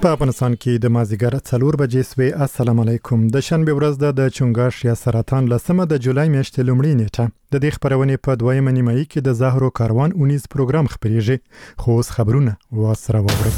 په افغانستان کې د مازیګر 4 بجې سوي. السلام علیکم. د شنبه ورځ د چنګاش یا سرطان لسمه د جولای میاشتې لومړۍ نیټه. د دې خبرونې په دویمه نیمایي کې د زهرو کاروان 19 پروګرام خبريږي. خو اوس خبرونه واسره واورئ.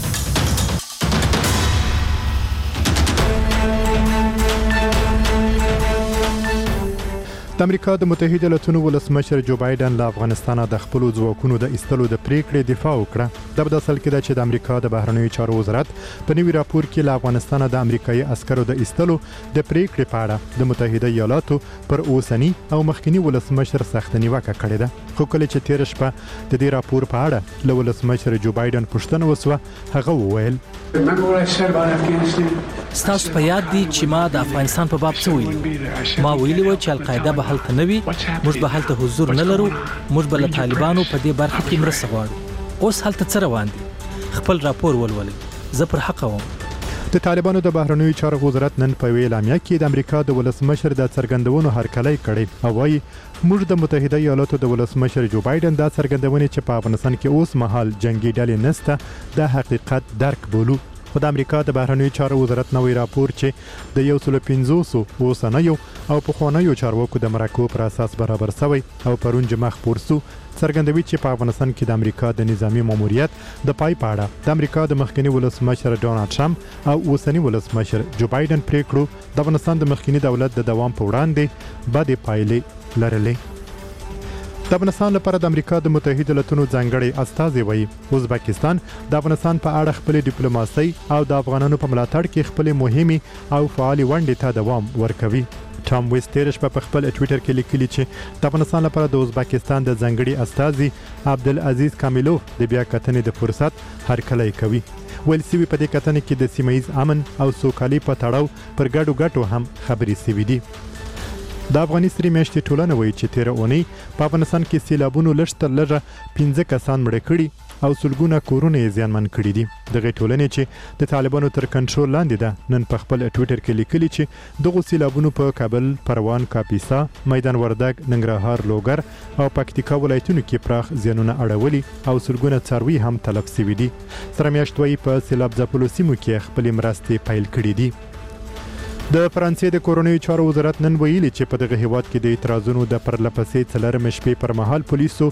د امریکا د متحده ایالاتونو ولسمشر جو بایدن له افغانستان د خپل ځواکونو د ایستلو د پریکړې دفاع وکړه. د بداسل کې د امریکا د بهرنیو چارو وزارت په نوي راپور کې له افغانستان د امریکایي عسکرو د ایستلو د پریکړې په اړه د متحده ایالاتو پر اوسنی او مخکنی ولسمشر سخت نیوکه کړې ده. خو کله چې تیر شپه د دې راپور په اړه له ولسمشر جو بایدن پوښتنه وسوه، هغه وویل: ستاسو په یاد دي چې ما د افغانستان په باب څه ویلي؟ ما ویلي و چې القاعده به هلته نه وي، موږ به هلته حضور نه لرو، موږ به له طالبانو په دې برخه کې مرسته غواړو. اوس هلته څه روان دي؟ خپل راپور ولولئ. زه پر حق وم. د طالبانو د بهرنیو چارو وزارت نن په اعلامیه کې د امریکا د ولسمشر د څرګندونو هرکلی کړی او وايي موږ د متحده ایالاتو د ولسمشر جو بایدن د څرګندونې چې په افغانستان کې اوس مهال جنگي ډلې نسته د حقیقت درک بولو. خو د امریکا د بهرنیو چارو وزارت نوې راپور چې د 150 اوسنیو او پخوانیو چارواکو د مرکو پر اساس برابر شوی او پرون جمع خپور شو، څرګندوي چې په افغانستان کې د امریکا د نظامی ماموریت د پای پاړه د امریکا د مخکنی ولسمشر ډونالد ټرمپ او اوسنی ولسمشر جو بایدن پریکړو د افغانستان د مخکنی دولت د دوام په وړاندې بده پایلې لرلې. د افغانستان لپاره د امریکا د متحده ایالاتونو ځانګړي استازي وایي ازبکستان د افغانستان په اړه خپل ډیپلوماسي او د افغانانو په ملاتړ کې خپل مهمه او فعال ونډې ته دوام ورکوي. ټام ویسترش په خپل ټوئیټر کې لیکلي چې د افغانستان لپاره د ازبکستان د ځانګړي استازي عبدالعزیز کامیلوف د بیا کتنې د فرصت هرکلی کوي. ویل سوي په دې کتنې کې د سیمه ییز امن او سوکالي په تړاو پر ګډو هم خبرې سوي دي. د افغاني سری میاشتې ټولنه وایي چې تیر اونۍ په افغانستان کې سیلابونو لږ تر لږه 15 کسان مړه کړي او سلګونه کورونه یې زیانمن کړي دي. دغه ټولنې چې د طالبانو تر کنټرول لاندې ده نن په خپل ټوئیټر کې لیکلي چې دغه سیلابونو په کابل، پروان، کاپیسا، میدان وردګ، ننګرهار، لوګر او پکتیکا ولایتونو کې پراخ زیانونه اړولي او سلګونه څاروي هم تلف شوي دي. سره میاشت وایي په سیلاب ځپلو سیمو کې خپل مرستې پیل کړي دي. د فرانسې د کورونیو چارو وزارت نن ویلي چې په دغه هیواد کې د اعتراضونو د پرلپسې څلورمې شپې پر مهال پولیسو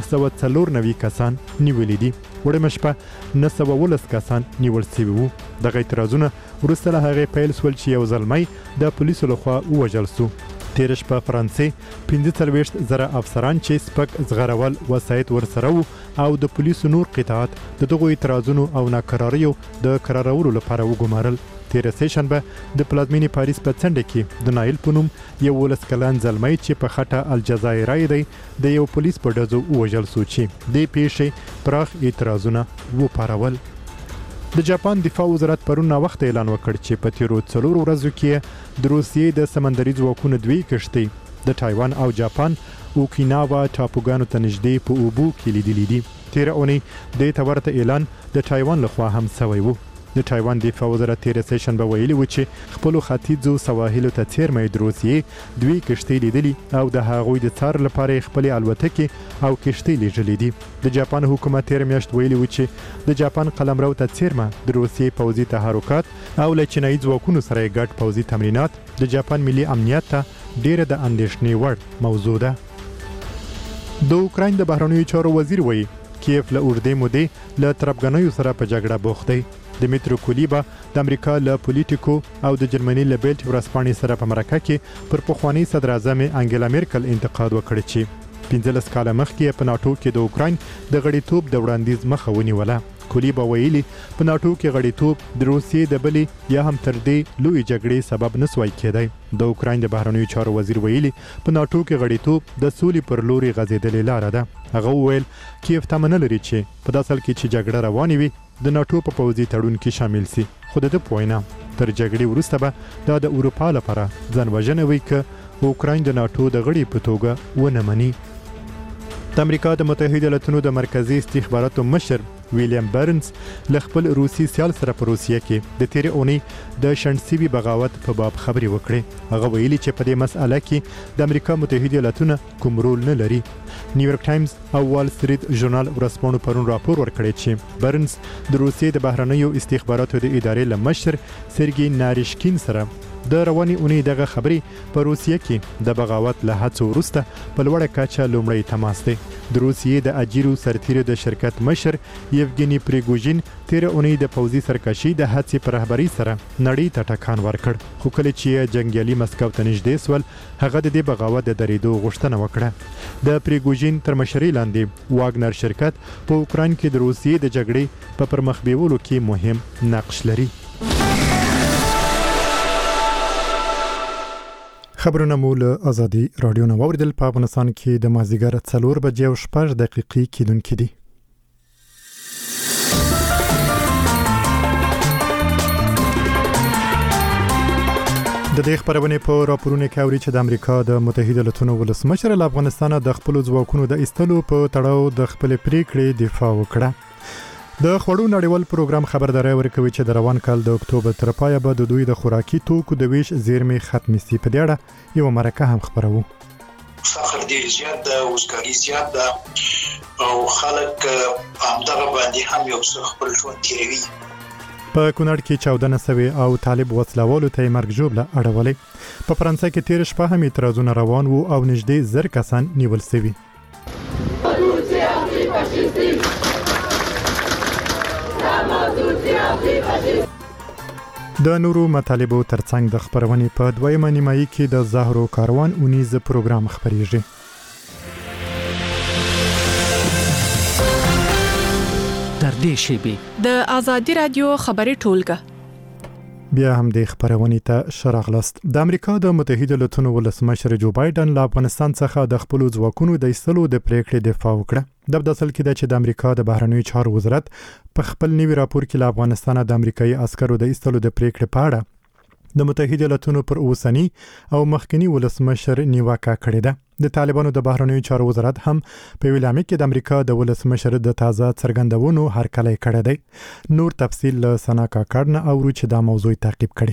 994 کسان نیولي دي. وړمه شپه 910 کسان نیول شوي وو. دغه اعتراضونه وروسته له هغې پیل شول چې یو زلمی د پولیسو لخوا ووژل شو. تیر شپه فرانسې 45,000 افسران چې سپک زغرول وسایت ورسره وو او د پولیسو نور قطعات د دغه اعتراضونو او ناکراریو د قرارولو لپاره وګمارل. تیر سیشنبه د پلازمینې پاریس په څنډه کې د نایل په نوم یو 19 کلن زلمی چې په خټه الجزایري دی د یو پولیس په ډزو ووژل شو چې د پیښې پراخ اعتراضونه وپارول. د جاپان دفاع وزارت پرون وخت اعلان وکړ چې په تیرو 4 ورځو کې د روسیې د سمندري ځواکونو 2 کشتۍ د تایوان او جاپان اوکیناوا ټاپوګانو ته نږدې په اوبو کې لیدلې دي. تیر اونۍ د تورته اعلان د تایوان لخوا هم شوی وو. د تایوان دفاع وزارت تیر سیشنبه ویلي و چې خپل ختیځو سواحلو ته څیرمه د روسیې 2 کشتۍ لیدلي او د هغوی د څار لپاره خپل الوتکې او کشتۍ لیږلې دي. د جاپان حکومت تیر میاشت ویلي و چې د جاپان قلمرو ته څیرمه د روسیې پوځي تحرکات او له چینایي ځواکونو سره ګډ پوځي تمرینات د جاپان ملي امنیت ته ډیره د اندېښنې وړ موضوع ده. د اوکراین د بهرنیو چارو وزیر وایي کیف له اوږدې مودې له ترپګنیو سره په جګړه بوخت دی. دمیترو کولیبا د امریکا له پولیټیکو او د جرمني له بیلټ ورسپانې سره په مرکه کې پر پخوانی صدر اعظم انګلا میرکل انتقاد وکړ چې 15 کاله مخکې په ناتو کې د اوکراین د غړیتوب د وړاندیز مخه ونیوله. کولیبا ویلي په ناتو کې غړیتوب د روسیې د بلې یا هم تر دې لوی جګړې سبب نسوي کېدای. د اوکراین د بهرنیو چارو وزیر ویلي په ناتو کې غړیتوب د سولې پر لوري غځېدلې لاره ده. هغه وویل کیف تمه نه لري چې په داسې حال کې چې جګړه روانه وي د ناتو په پوځي تړون کې شامل سي. خو د پوینه تر جګړې وروسته به د اروپا لپاره ځان وژنه وي که اوکراین د ناتو د غړي په توګه ونه مني. د امریکا د متحده ایالاتونو د مرکزی استخباراتو مشر ویلیام برنز له خپل روسي سیال سره په روسیه کې د تیر اونۍ د شنډسیوي بغاوت په باب خبرې وکړې. هغه ویلي چې په دې مسأله کې د امریکا متحده ایالاتونه کوم رول نه لري. نیویارک ټایمز او وال سټریټ ژورنال ورځپاڼو پرون راپور ورکړی چې برنز د روسیې د بهرنیو استخباراتو د ادارې لمشر سرګي ناریشکین سره د رواني اونۍ دغه خبري په روسیه کې د بغاوت له هڅو وروسته په لوړه کچه لومړی تماس دی. د روسیې د اجیرو سرتیرو د شرکت مشر یوګینی پریګوژین تیر اونۍ د پوځي سرکشي د هڅې په رهبري سره نړۍ ته ټکان ورکړ. خو کله چې جنگیالي مسکو ته نږدې سول هغه د دې بغاوت د درېدو غوښتنه وکړه. د پریګوژین تر مشرۍ لاندې واګنر شرکت په اوکراین کې د روسیې د جګړې په پرمخ بیولو کې مهم نقش لري. خبرونه مول ازادي رادیو نو اوریدل په افغانستان کې د مازیګر 4 بجې او 6 دقیقې کېدونکې دي. د دې خبرونه په راپورونه کې اوري چې د امریکا د متحده ایالاتو ولسمشر له افغانستان د خپل ځواکونو د ایستلو په تړاو د خپل پریکړې دفاع وکړه. د خوړو نړیوال پروګرام خبرداري ورکوي چې د روان کال د اکتوبر تر پایه به د دوی د خوراکي توکو د ویش زیرمې ختمې سي. په دې اړه یو مرکه هم خبرو. فقر ډیر زیات ده، وزګاری زیات ده او خلک همدغه باندې هم یو څه خپل ژوند تیروي. په کونړ کې 1490 او طالب وسلوالو ته مرګ ژوبله اړولې. په فرانسې کې تیر شپه هم اعتراضونه روان وو او نږدې 1000 کسان نیول شوي. د نورو مطالبو ترڅنګ د خبرونې په دویمه نیمایي کې د زهرو کاروان اونیز پروګرام خبريږي. در دې شیبه د ازادي رادیو خبري ټولګه بیا هم د خبرونې ته شراغلست. د امریکا د متحده ایالاتو ولسمشر جو بایدن له افغانستان څخه د خپل ځواکونو د ایستلو د پریکړې دفاع وکړه. د بداسل کې د چې د امریکا د بهرنیو چارو وزارت په خپل نوي راپور کې له افغانستان د امریکایي عسکرو د ایستلو د پریکړې په اړه د متحده ایالاتو پر اوسنی او مخکنی ولسمشر نیوکه کړې ده. د طالبانو د بهرنیو چارو وزارت هم په ویلامه کې د امریکا د ولسمشر د تازه څرګندونو هرکلی کړی دی. نور تفصیل له سنا کاکړ او چې دا موضوع تعقیب کړي.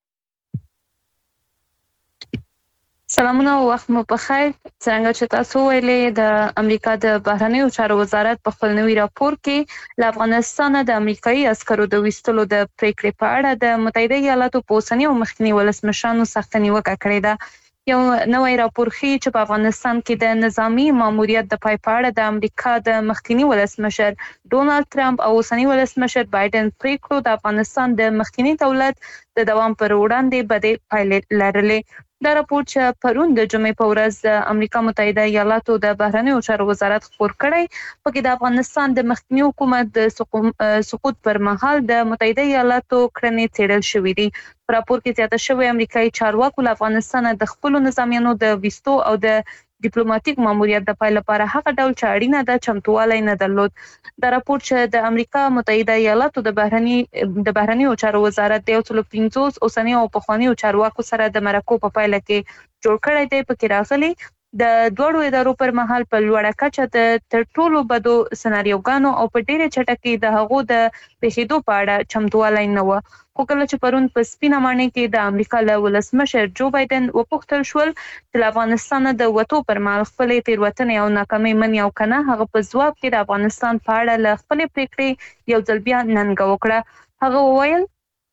سلامونه او وخت مو په خیر. څنګه چې تاسو ویلې د امریکا د بهرنیو چارو وزارت په خپل نوي راپور کې له افغانستان د امریکایي عسکرو د ویستلو د پریکړې په اړه د متحده ایالاتو په اوسنی او مخکنی ولسمشرانو سخت نیوکه کړې ده. یو نوې راپور ښیي چې په افغانستان کې د نظامی ماموریت د پای په اړه د امریکا د مخکنی ولسمشر ډونالد ټرمپ او اوسنی ولسمشر بایدن پریکړو د افغانستان د مخکنی دولت د دوام پر وړاندې بدې پایلې لرلې. دا راپور چې پرون د جمعې په ورځ د امریکا متحده ایالاتو د بهرنیو چارو وزارت خپور کړی، پکې د افغانستان د مخکنی حکومت د سقوط پر مهال د متحده ایالاتو کړنې څېړل شوې دي. په راپور کې زیاته شوې امریکایي چارواکو له افغانستان د خپلو نظامیانو د ویستو او د ډیپلوماټیک ماموریت د پای لپاره هغه ډول چې اړینه ده چمتووالی نه درلود. دا راپور چې د امریکا متحده ایالاتو د بهرنیو چارو وزارت د 150 اوسنیو او پخوانیو چارواکو سره د مرکو په پایله کې جوړ کړی دی، پکې راغلي د دوړو ادارو پر مهال په لوړه کچه د تر ټولو بدو سناریوګانو او په ډیره چټکۍ د هغو د پیښېدو په اړه چمتووالی نه و. خو کله چې پرون په سپینه ماڼۍ کې د امریکا له ولسمشر جو بایدن وپوښتل شول چې له افغانستان د وتو پر مهال خپلې تېروتنې او ناکامۍ مني او که نه، هغه په ځواب کې د افغانستان په اړه له خپلې پریکړې یو ځل بیا ننګه وکړه. هغه وویل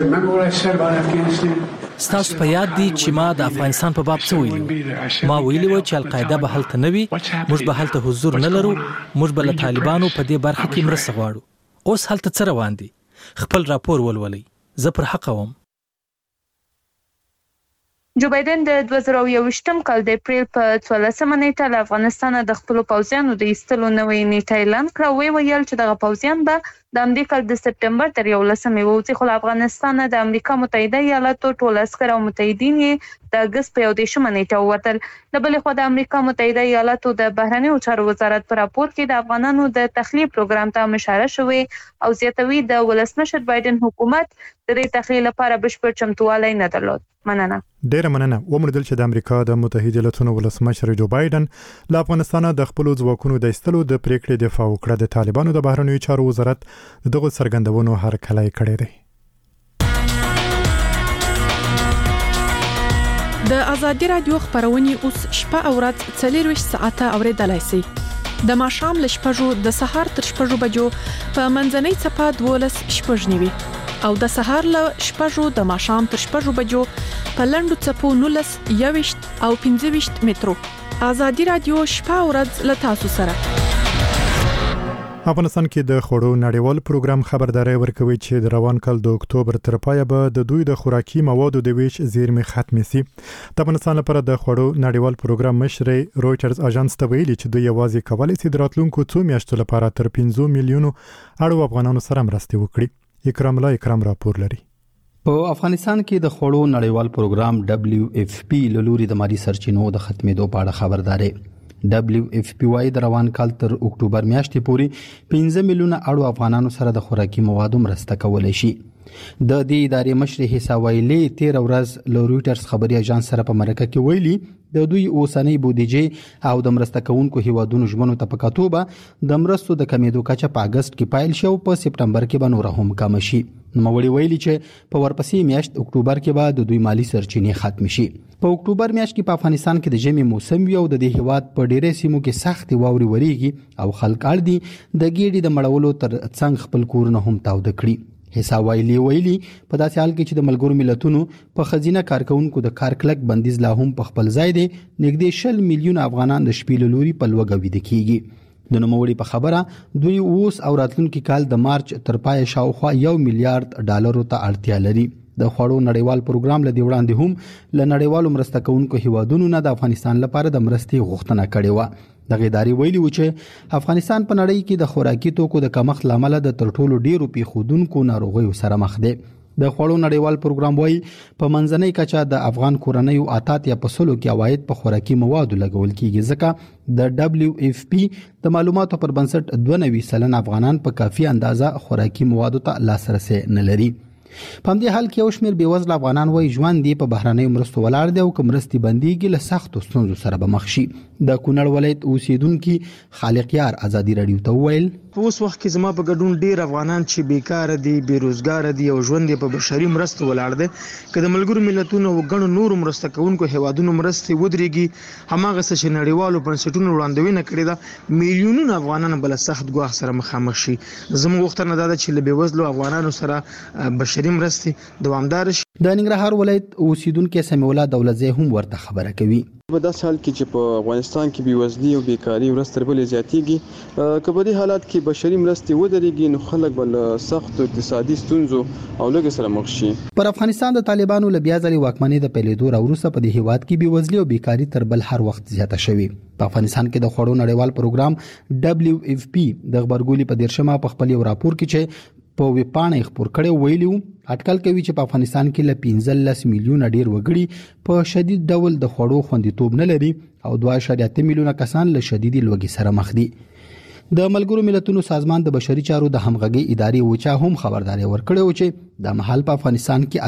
ستاسو په یاد دي چې ما د افغانستان په باب څه ویلي. ما ویلي و چې القاعده به هلته نه وي، موږ به هلته حضور نه لرو، موږ به له طالبانو په دې برخه کې مرسته غواړو. اوس هلته څه روان دي؟ خپل راپور ولولئ، زه پر حق وم. جو بایدن د 2021 کال د اپریل په 14 نیټه له افغانستان د خپل پوځیانو د ایستلو نوې نیټه اعلان کړه. ویل چې دغه پوځیان به د امریکا د سپټمبر تر 11 ووځي، خو له افغانستان د امریکا متحده ایالاتو ټول عسکر او متحدین یې د اګست په 14 نیټه ووتل. د بلې خوا د امریکا متحده ایالاتو د بهرنیو چارو وزارت په راپور کې د افغانانو د تخلیه پروګرام ته اشاره شوې او زیاتوي د ولسمشر بایدن حکومت د دې تخلیه لپاره بشپړ چمتووالی نه درلود. مننه. ډیره مننه. ومنل چې د امریکا د متحده ایالاتو ولسمشر جو بایدن له افغانستان د خپل ځواکونو د ایستلو د پریکړې دفاع وکړه. د طالبانو د بهرنیو چارو وزارت دغه څرګندونو هرکلی کړی دی. د ازادي رادیو خبرونه اوس شپه او ورځ 24 ساعته اوریدلای شئ. د ماښام ل شپږو د سهار تر شپږو بجو په منځنۍ چپه 12 شپږنیوي او د سهار ل شپږو د ماښام تر شپږو بجو په لندو چپو 19 21 او 25 مترو. ازادي رادیو شپه او ورځ ل تاسو سره. افغانستان کې د خوړو نړیوال پروګرام خبرداري ورکوي چې د روان کال د اکتوبر تر پایه به د دوی د خوراکي موادو د ویش زیرمې ختمې شي. د افغانستان لپاره د خوړو نړیوال پروګرام مشر رويټرز اژانس ته ویلي چې دوی یوازې کولای شي د راتلونکو 2 میاشتو لپاره تر 5 میلیونو اړو افغانانو سره مرسته وکړي. اکرام راپور لري. په افغانستان کې د خوړو نړیوال پروګرام WFP له لوري د مالی سرچینو د ختمېدو په اړه خبرداري. WFP وايي د روان کال تر اکتوبر میاشتې پورې 15 میلیونه اړو افغانانو سره د خوراکي موادو مرسته کولای شي. د دې ادارې مشر حسا ویلي 13 ورځ له رويټرز خبري اژانس سره په مرکه کې ویلي د دوی اوسنۍ بودیجه او د مرسته کوونکو هیوادونو ژمنو ته په کتوبه د مرستو د کمیدو کچه په اگست کې پایل شو په سپټمبر کې به نور هم کم شي. نوموړي ویلي چې په ورپسې میاشت اکتوبر کې به د دوی مالی سرچینې ختم شي. په اکتوبر میاشت کې په افغانستان کې د ژمي موسم وي او د دې هیواد په ډېرې سیمو کې سخت واوري وریږي او خلک اړ دي د ګېډې د مړولو تر څنګ خپل کورونه هم تاوده کړي. حسا ویلي په داسې حال کې چې د ملګرو ملتونو په خزینه کارکونکو د کار کلک بندیز لا هم په خپل ځای دی، نږدې 20 میلیون افغانان د شپې له لوري په لوږه ویده کیږي. د نوموړي په خبره دوی اوس او راتلونکي کال د مارچ تر پای شاوخوا $1 میلیارډ ته اړتیا لري. د خوړو نړیوال پروګرام له دی وړاندې هم له نړیوالو مرسته کوونکو هیوادونو نه د افغانستان لپاره د مرستې غوښتنه کړې و. دغه ادارې ویلي و چې افغانستان په نړۍ کې د خوراکي توکو د کمښت لامل د تر ټولو ډیرو پیښودونکو ناروغیو سره مخ دی. د خوړو نړیوال پروګرام وايي په منځنۍ کچه د افغان کورنیو اتات یا پسلو کې عواید په خوراکي موادو لګول کیږي، ځکه د WFP د معلوماتو پر بنسټ 92% افغانان په کافي اندازه خوراکي موادو ته لاسرسي نه لري. په دې حال کې یو شمېر بیوزله افغانان وایي ژوند دی په بهرنیو مرستو ولاړ دی او کوم مرستې بنديږي له سختو ستونزو سره به مخ شي. د کونړ ولایت اوسیدونکو خالق یار ازادي رادیو ته ویل په اوس وخت کې زما په ګډون ډیر افغانان چې بیکار دي، بیروزګار دي او ژوند په بشري مرستو ولاړ دي. کله ملګرو ملتونو او غنو نور مرسته کوونکو هیوادونو مرستې ودرېږي، هماغه څه چې نړیوالو بنسټونو وړاندوینه کړې ده، میلیونونه افغانان بل سخت ګواښ سره مخامخ شي. زموږ غوښتنه ده چې له بیوزلو افغانانو سره بشري مرستې دوامدار شي. د ننګرهار ولایت اوسیدونکو سمیع الله دولتزی هم ورته خبره کوي. په داسې حال کې چې په افغانستان کې بیوزلي او بیکاری ورځ تر بلې زیاتېږي، که په دې حالات کې بشري مرستې ودرېږي نو خلک بل سخت اقتصادي ستونزو او لږ سره مخ شي. پر افغانستان د طالبانو له بیا ځلې واکمنۍ د پیلېدو وروسته په دې هیواد کې بیوزلي او بیکاری تر بل هر وخت زیاته شوې. په افغانستان کې د خوړو نړیوال پروګرام WFP د خبرګولي په 13مه په خپل یو راپور کې چې په ویبپاڼه خبر کړي ویلو اټکل کوي چې په افغانستان کې له 15 میلیونه ډیر وګړي په شدید ډول د خوړو خوندیتوب نه لري او 2.8 میلیونه کسان له شدید لوږې سره مخ دي. د ملګرو ملتونو سازمان د بشري چارو د همغږي ادارې وچا هم خبرداري ورکړې و چې د محل په افغانستان کې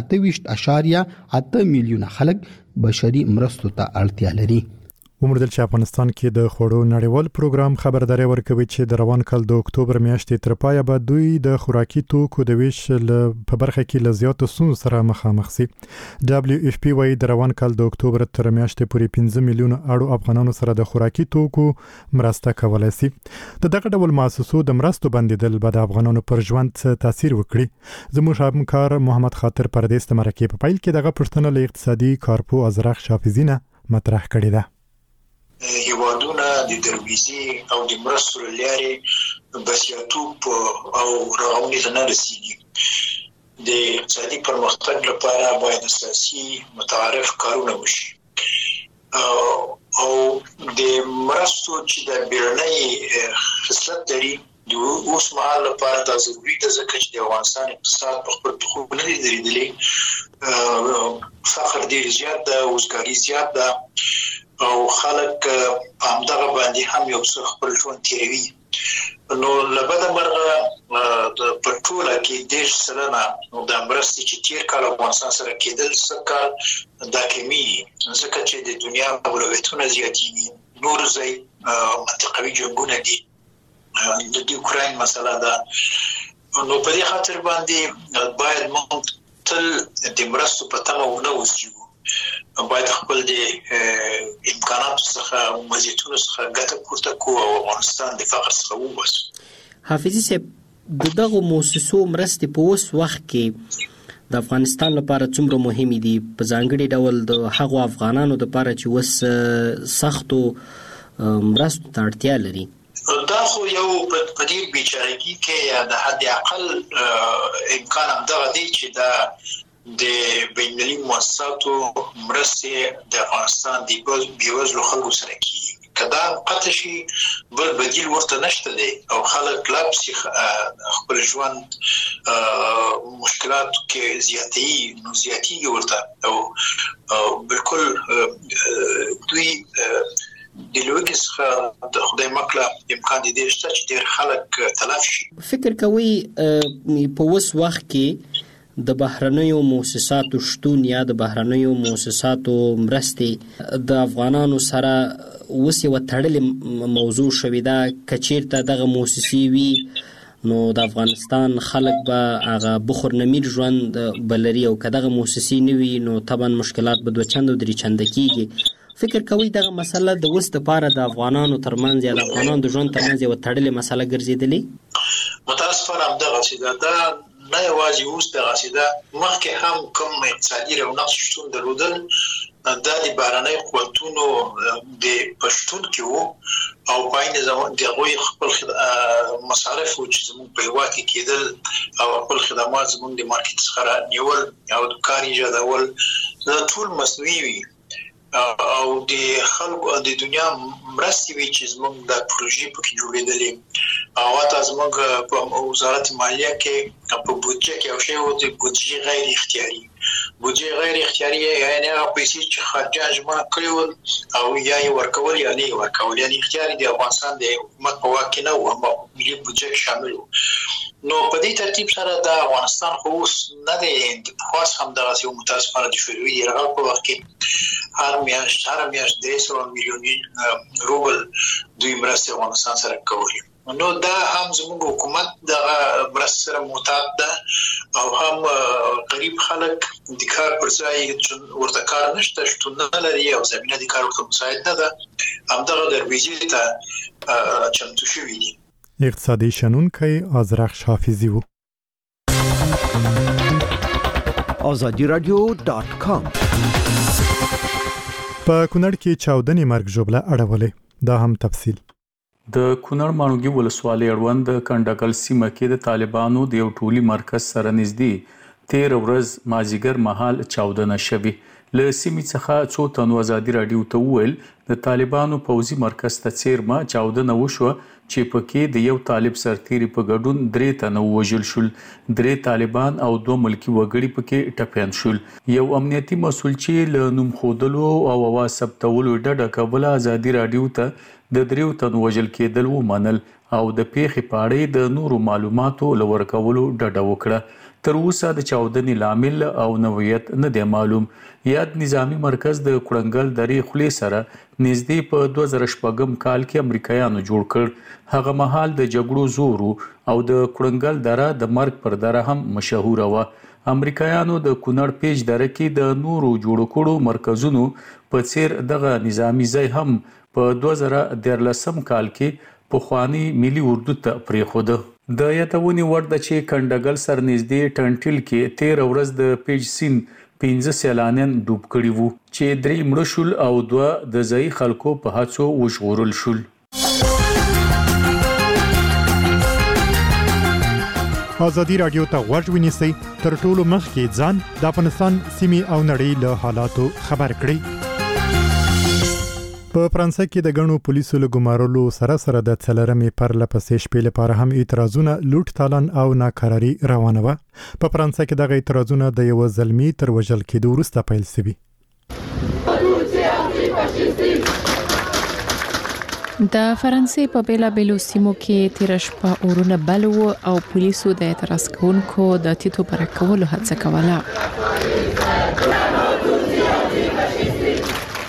28.8 میلیونه خلک بشري مرستو ته اړتیا لري. ومردل چې افغانستان کې د خوړو نړیوال پروګرام خبرداري ورکوي چې د روان کال د اکتوبر میاشتې تر پایه به دوی د خوراکي توکو د ویش په برخه کې له زیاتو ستونزو سره مخامخ شي. WFP وايي د روان کال د اکتوبر تر میاشتې پورې 15 میلیونه اړو افغانانو سره د خوراکي توکو مرسته کولای شي. د دغه ډول مؤسسو د مرستو بندیدل به د افغانانو پر ژوند تاثیر وکړي. زموږ همکار محمد خاطر پردیس د مرکې په پیل کې دغه پښتنه له اقتصادي کارپو ازرخ شافزینه مطرح کړې ده. هیوادونه د درویزي او د مرستو لارې بسیاتوب او رغونې ته نه رسیږي. د اقتصادي پرمختګ لپاره باید اساسي متعارف کارونه وشي او د مرستو چې د بیرنۍ خصلت لري د اوس مهال لپاره دا ضروري ده، ځکه چې د افغانستان اقتصاد په خپل تخم نه دی درېدلی، فقر ډېر زیات ده، وزګاري زیات ده او خلک په همدغه باندې هم یو څه خپل ژوند تیروي. نو لبده مرغه په ټوله کې 10% د مرستې چې تیر کال افغانستان سره کېدل سکه دا کمی، ځکه چې د دنیا اولویتونه زیاتېږي، نور ځای منطقوي جنګونه دي، د اوکراین مسله ده. نو په دې خاطر باندې باید موږ تل د مرستو په تمه ونه اوسېږو. باید خپل د امکاناتو څخه مزیتونو څخه ګټه پورته کوو او افغانستان د فقر څخه وباسو. حافظي صاحب، دغه موسسو مرستې په اوس وخت کې د افغانستان لپاره څومره مهمې دي، په ځانګړي ډول د هغو افغانانو لپاره چې اوس سختو مرستو ته اړتیا لري؟ دا خو یو په دې بیچارهګي کې د حد اقل امکان همدغه دی چې دا د بینالمللي مؤسساتو مرستې د افغانستان د بېوزلو خلکو سره کیږي. کدا قطع شي بل بدیل ورته نشته دی او خلک لاپسي خپل ژوند مشکلات کې زیاتېږي ورته او بالکل دوی د لوګي څخه د خدای مکله امکان دي چې ډېر خلک تلف شي. فکر کوي په اوس وخت کې د بهرنیو مؤسساتو شتون یا د بهرنیو مؤسساتو مرستې د افغانانو سره اوس یو تړلې موضوع شوې ده؟ کچیرته دغه موسسې وي نو د افغانستان خلک به هغه بخور نمیر ژوند بلري او که دغه موسسې نه وي نو طبعا مشکلات به دوه چنده او درې چنده کیږي. فکر کوي دغه مسله د اوس لپاره د افغانانو ترمنځ یا د افغانانو د ژوند ترمنځ یو تړلې مسله ګرځېدلې؟ متاسفانه همدغه څه ده. نه یوازې اوس دغه څه ده، مخکې هم کوم اقتصادي رونق شتون درلودل دا د بهرنۍ قوتونو د پښتون کې وو او په عین زمان د هغوی خپل مصارف چې زموږ په هېواد کې کېدل او خپل خدمات زموږ د مارکیټ څخه نیول او د کار ایجادول دا ټول مصنوعي وي او د خلکو د دنیا مرستې وي چې زموږ د پروژې پکې جوړېدلې او حتی زموږ په وزارت مالیه کې په بودجه کې یو شی و د بودجه غیر اختیاري. بودجه غیر اختیاري یعنې هغه پیسې چې خارجه جمع کړي ول او یا یې ورکول یا نه یې ورکول، یعنې اختیاري د افغانستان د حکومت په واک کې نه و، اما ملي بودجه کې شامل و. نو په دې ترتیب سره د افغانستان خو اوس نه دی د پخوا څخه همدغسې و. متاسفانه د شوروي یرغل په وخت کې هر میاشت 300 میلیون روبل دوی مرستې افغانستان سره کولې. نو دا هم زموږ حکومت دغه مرستې سره معتاد ده او هم غریب خلک د کار پر ځای ورته کار نشته، شتون نه لري او زمینه د کار ورته مساعد نه ده، همدغه درویزې ته چمتو شوي دي. اقتصادي شنونکی آذرخش حافظی و. azadiradio.com په کونړ کې چاودنې مرګ ژوبله اړولې، دا هم تفصیل. د کونړ ماڼوګي ولسوالۍ اړوند د کنډګل سیمه کې د طالبانو د یو ټولي مرکز سره نږدې 13 ورځ مازیګر مهال چاودنه شوې. له سیمې څخه څو تنو ازادي راډیو ته وویل د طالبانو پوځي مرکز ته څیرمه چاودنه وشوه چې پکې د یو طالب سرتیري په ګډون 3 تنه وژل شول، 3 طالبان او 2 ملکی وګړي پکې ټپيان شول. یو امنیتي مسؤل چې له نوم خودلو او اواز ثبتولو ډډه کوله ازادي راډیو ته د 3 تنو وژل کېدل ومنل او د پیښې په اړه د نورو معلوماتو لور کولو ډډه وکړه. تر اوسه د چاودنې لامل او نوعیت نه دی معلوم. یاد نظامی مرکز د کړنګل درې خولې سره نږدې په 2014 کال کې امریکایانو جوړ کړ. هغه مهال د جګړو زور او د کړنګل دره د مرګ پر دره هم مشهوره وه. امریکایانو د کونړ پیج دره کې د نورو جوړ کړو مرکزونو په څیر دغه نظامی ځای هم په 2013 کال کې پخوانی ملي اردو ته پریښوده. د یادونې وړ ده چې کنډګل سر نږدې ټنټل کې 13 ورځ د پیج سین 15 سیلانیان ډوب کړي وو چې 3 مړه شول او 2 د ځای خلکو په هڅو وژغورل شول. ازادي راډیو ته غوږ ونیسئ، تر ټولو مخکې ځان د افغانستان سیمې او نړۍ له حالاتو خبر کړئ. په فرانسه کې د غنو پولیسو له ګمارلو سره د څلرمې پرله پسې شپې لپاره هم اعتراضونه لوټ تالان او ناکراري روانه وه. په فرانسه کې دغه اعتراضونه د یو زلمی تر وژل کېدو وروسته پیل شوي. د فرانسې په بیلابیلو سیمو کې تیر شپه اورونه بل وو او پولیسو د اعتراض کوونکو د تیتو پر کولو هڅه کوله.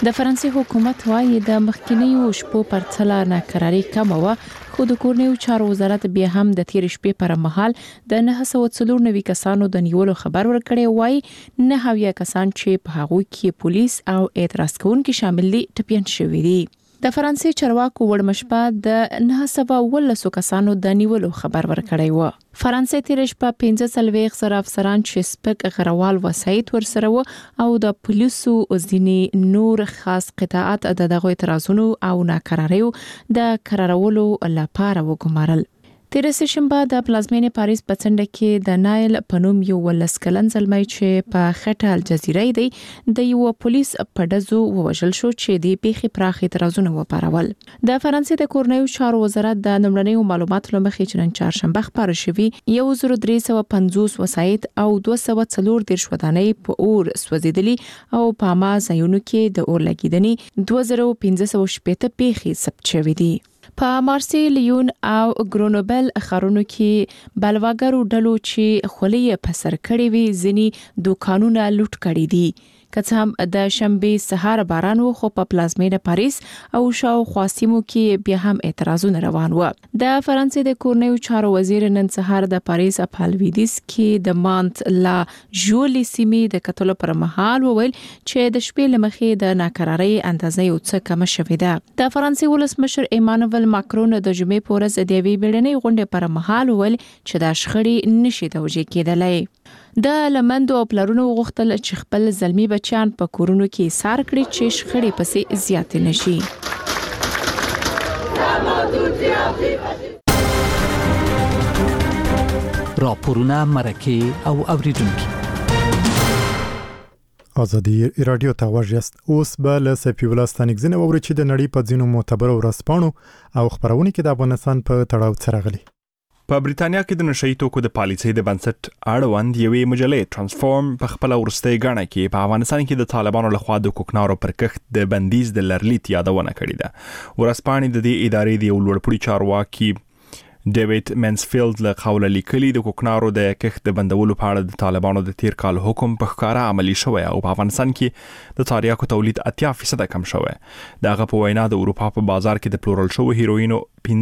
د فرانسې حکومت وايي د مخکینیو شپو پرڅله ناکراری کم و، خو د کورنیو چارو وزارت بیا هم د تیر شپې پر مهال د 994 کسانو د نیولو خبر ورکړی وای. 9 کسان چې په هغه کې پولیس او اعتراض کوونکي شامل دي ټپيان شوي دي. د فرانسې چارواکو وړمشپه د 919 کسانو د نیولو خبر ورکړی و. فرانسې تیر شپه 15 زره افسران چې سپک غروال وسایت ورسره و او د پولیسو ځینې نور خاص قطاعات د دغه اعتراضونو او ناکراریو د قرارولو لپاره وګمارل. تیر سشنبه د پلازمینې پاریس په څنډه کې د نایل پنوم یو ولسکلن زلمی چې په خټه الجزیره دی د یو پولیس په دزو ووژل شو چې د پیخي پراخ اعتراضونه وپارول. د فرانسې د کورنیو چارو وزارت د نمړنیو معلوماتو لمخې چې نن چهارشنبه خبر شوی 1350 وسایت او 240 ودانۍ په اور سوځیدلي او په ما ځایونو کې د اور لګیدنې 2580 پیخي ثبت شوې دي. په مارسی، لیون او ګرونوبل ښارونو کې بلواګرو ډلو چې خولې په سر کړې وي ځینی دوکانونه لوټ کړي دي. که هم د شنبه سهار باران و، خو په پلازمینه پاریس او شاوخوا سیمو کې بیا هم اعتراضونه روان و. د فرانسې د کورنیو چارو وزیر نن سهار د پاریس په الویدیس کې د مانت لا ژولې سیمې د کتلو پر مهال وویل چې د شپې لمخې د ناکراری اندازې یو څه کم شوې ده. د فرانسې ولسمشر ایمانوئل ماکرون د جمعې په ورځ د یوې بیړنۍ غونډې پر مهال وویل چې د شخړې نشي توجیه کېدلای. د لمندو او پلرونو غوښتل چې خپل زلمی بچیان په کورونو کې سار کړي چې شخړې پسې زیات نشي. راپورونه مرکه او اوریدونکو ازادي رادیو ته واجست. اوس به له سپی ولستانګزنه ووري چې د نړۍ په ځینو معتبرو ورځپاڼو او خبرونه کې د افغانستان په تړاو سره په بریتانیا کې د نشئی توکو د پالیسۍ د بنسټ اړوند یوې مجلې ترانسفورم په خپل ورستۍ غاڼه کې په افغانستان کې د طالبانو لخوا د کوکنارو پر کښت د بندیز د لرلیت یادونه کړې ده. ورځپاڼې د دې ادارې د لوړپوړي چارواکي ډیوډ منسفیلد له قوله لیکلي د کوکنارو د کښت د بندولو په اړه د طالبانو د تیر کال حکم په ښکارا عملی شوی او په افغانستان کې د تریاکو تولید 80% کم شوی. دغه په وینا د اروپا په بازار کې د پلورل شوو هیروینو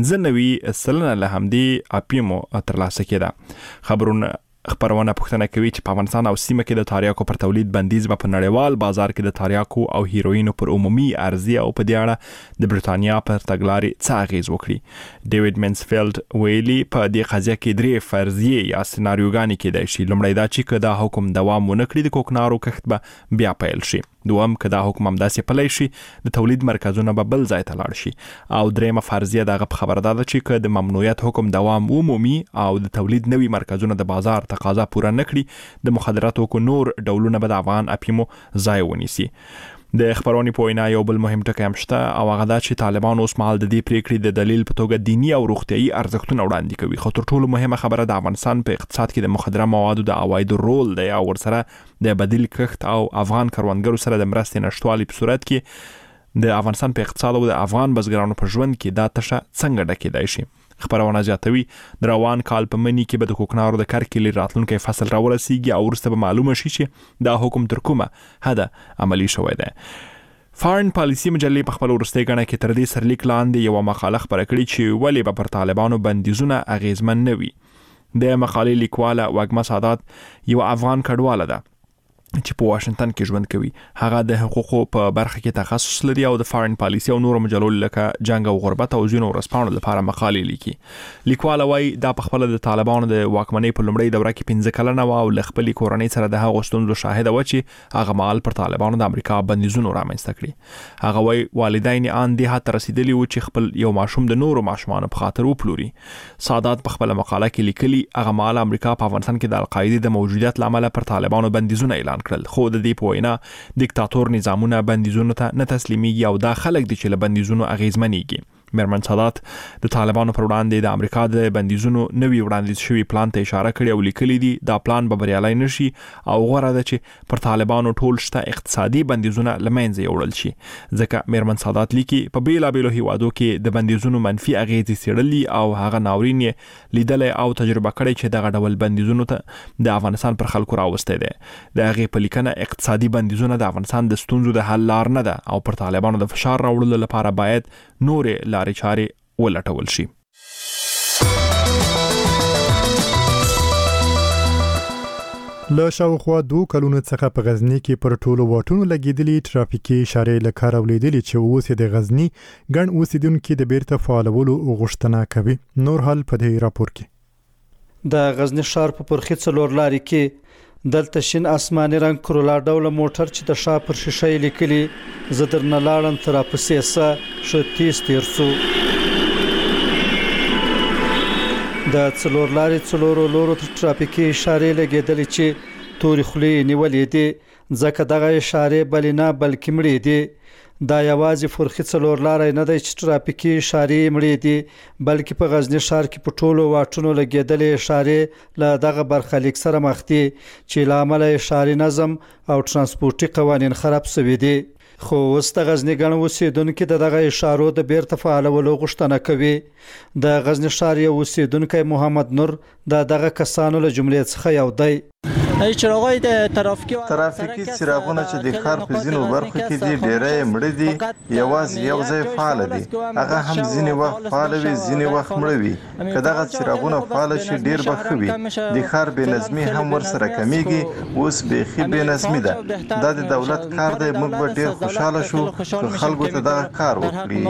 95% له همدې اپیمو ترلاسه کېده. خبرونه پوښتنه کوي چې په افغانستان او سیمه کې د تریاکو پر تولید بندیز په نړیوال بازار کې د تریاکو او هیروینو پر عمومي عرضه او په دې اړه د بریتانیا پر تګلارې څه اغیز وکړي. ډیوډ منسفیلد ویلي په دې قضیه کې درې فرضیې یا سناریوګانې کېدای شي. لومړی دا چې دا حکم دوام ونه کړي د کوکنارو کښت به بیا پیل شي. دوم که دا حکم همداسې پلی شي د تولید مرکزونه به بل ځای ته لاړ شي. او دریمه فرضیه دغه په خبره ده چې که د ممنوعیت حکم دوام ومومي او د تولید نوي مرکزونه د بازار تقاضا پوره نکړي د مخدراتو کو نور ډولونه به د افغان اپیمو ځای ونیسي. د خبرونې په وینا یو بل مهم ټکی هم شته او هغه دا چې طالبان اوس مهال د دې پریکړې د دلیل په توګه دینی او روغتیايي ارزښتونه وړاندې کوي. خو تر ټولو مهمه خبره د افغانستان په اقتصاد کې د مخدره موادو د عوایدو رول دی او ورسره د بدیل کښت او افغان کروندګرو سره د مرستې نشټوالي په صورت کې د افغانستان په اقتصاد او د افغان بزګرانو په ژوند کې دا تشه څنګه ډکېدای شي. خبرونه زیاتوي د روان کال په مني کې به د کوکنارو د کرکیلې راتلونکي فصل راورسیږي او وروسته به معلومه شي چې دا حکم تر کومه حده عملی شوی دی. فارن پالیسي مجلې په خپل ورستۍ غاڼه کې تر دې سرلیک لاندې یو مقاله خبره کړې چې ولې به پر طالبانو بندیزونه اغیزمن نه وي. د مقالې لیکواله وګما سادات یو افغان کډواله ده چې په واشنگټن کې ژوند کوي. هغه د حقوقو په برخه کې تخصص لري او د فارن پالیسي او نورو مجلو لکه جنگ او غربت او ځینو ورځپاڼو لپاره مقالې لیکي. لیکواله وايي دا په خپل د طالبانو د واکمنۍ په لومړۍ دوره کې 15 کلنه و او ل خپل کورنۍ سره د هغو ستونزو شاهده و چې هغه مال پر طالبانو د امریکا بندیزونو رامنځته کړي. هغه وايي والدین ان دې حتی رسیدلی و چې خپل یو ماشوم د نورو ماشومانو په خاطر وپلوري. سادات په خپل مقاله کې لیکلي هغه مال امریکا په افغانستان کې د القاعده د موجودیت لامل پر طالبانو بندیزونه اعلان کړل. خو د دې په وینا دیکتاتور نظامونه بندیزونو ته نه تسلیميږي او دا خلک دي چې له بندیزونو اغیزمنېږي. میرمن سادات د طالبانو پر وړاندې د امریکا د بندیزونو نوي وړاندیز شوی پلان ته اشاره کړې او لیکلي دي دا پلان به بریالي نشي او غوړه ده چې پر طالبانو ټول شته اقتصادي بندیزونه لمنځه یوړل شي ځکه میرمن سادات لیکي په بیلابېلو هیوادو کې د بندیزونو منفي اغېزې څېړلي او هغه ناورین لیدل او تجربه کړی چې دغه ډول بندیزونو ته د افغانستان پر خلکو راوسته دي د هغې په لیکنه اقتصادي بندیزونه د افغانستان د ستونزو د حل لار نه ده او پر طالبانو د فشار راوړلو لپاره باید نورې لارې چارې ولټول شي. له شاوخوا 2 کلونو څخه په غزنی کې پر ټولو واټونو لګیدلې ټرافیکي اشارې له کار ولیدلې چې اوس د غزنی ګڼ اوسیدونکو د بیرته فعالولو غوښتنه کوي. نور حال په دې راپور کې د غزنی ښار په پرخي څلور لارې کې دلته شین آسماني رنگ کرولا ډول موټر چې د شا پر شیشه لیکلي زه درنه لاړم تر پسې سه شو 30 سو د څلور لارې څلورو لورو ټرافیکي اشارې لګیدلې چې تورې خولې نیولې دي ځکه دغه اشارې بلې نه بلکې مړې دي دا یوازې فرخي څلور لارې نه دی چې ټرافیکي اشارې مړې دي بلکې په غزنی ښار کې په ټولو واټونو لګیدلې اشارې له دغه برخلیک سره مخ دي چې له امله اشارې نظم او ترانسپورتي قوانین خراب شوي دي خو اوس د غزنی ګڼ اوسیدونکو دغه اشارو د بیرته فعالولو غوښتنه کوي. د غزنی ښار یو اوسیدونکی محمد نور دغه کسانو له جملې څخه یو دی. ترافیکي څراغونه چې د ښار په ځینو برخو کې دي ډېرې مړه دي یوازې یو ځای فعال دي هغه هم ځینې وخت فعال وي ځینې وخت مړه وي که دغه څراغونه فعال شي ډېر به ښه وي د ښار بې نظمي هم ورسره کمیږي اوس بیخي بې نظمي ده دا د دولت کار دی موږ به ډېر خوشاله شو که خلکو ته دغه کار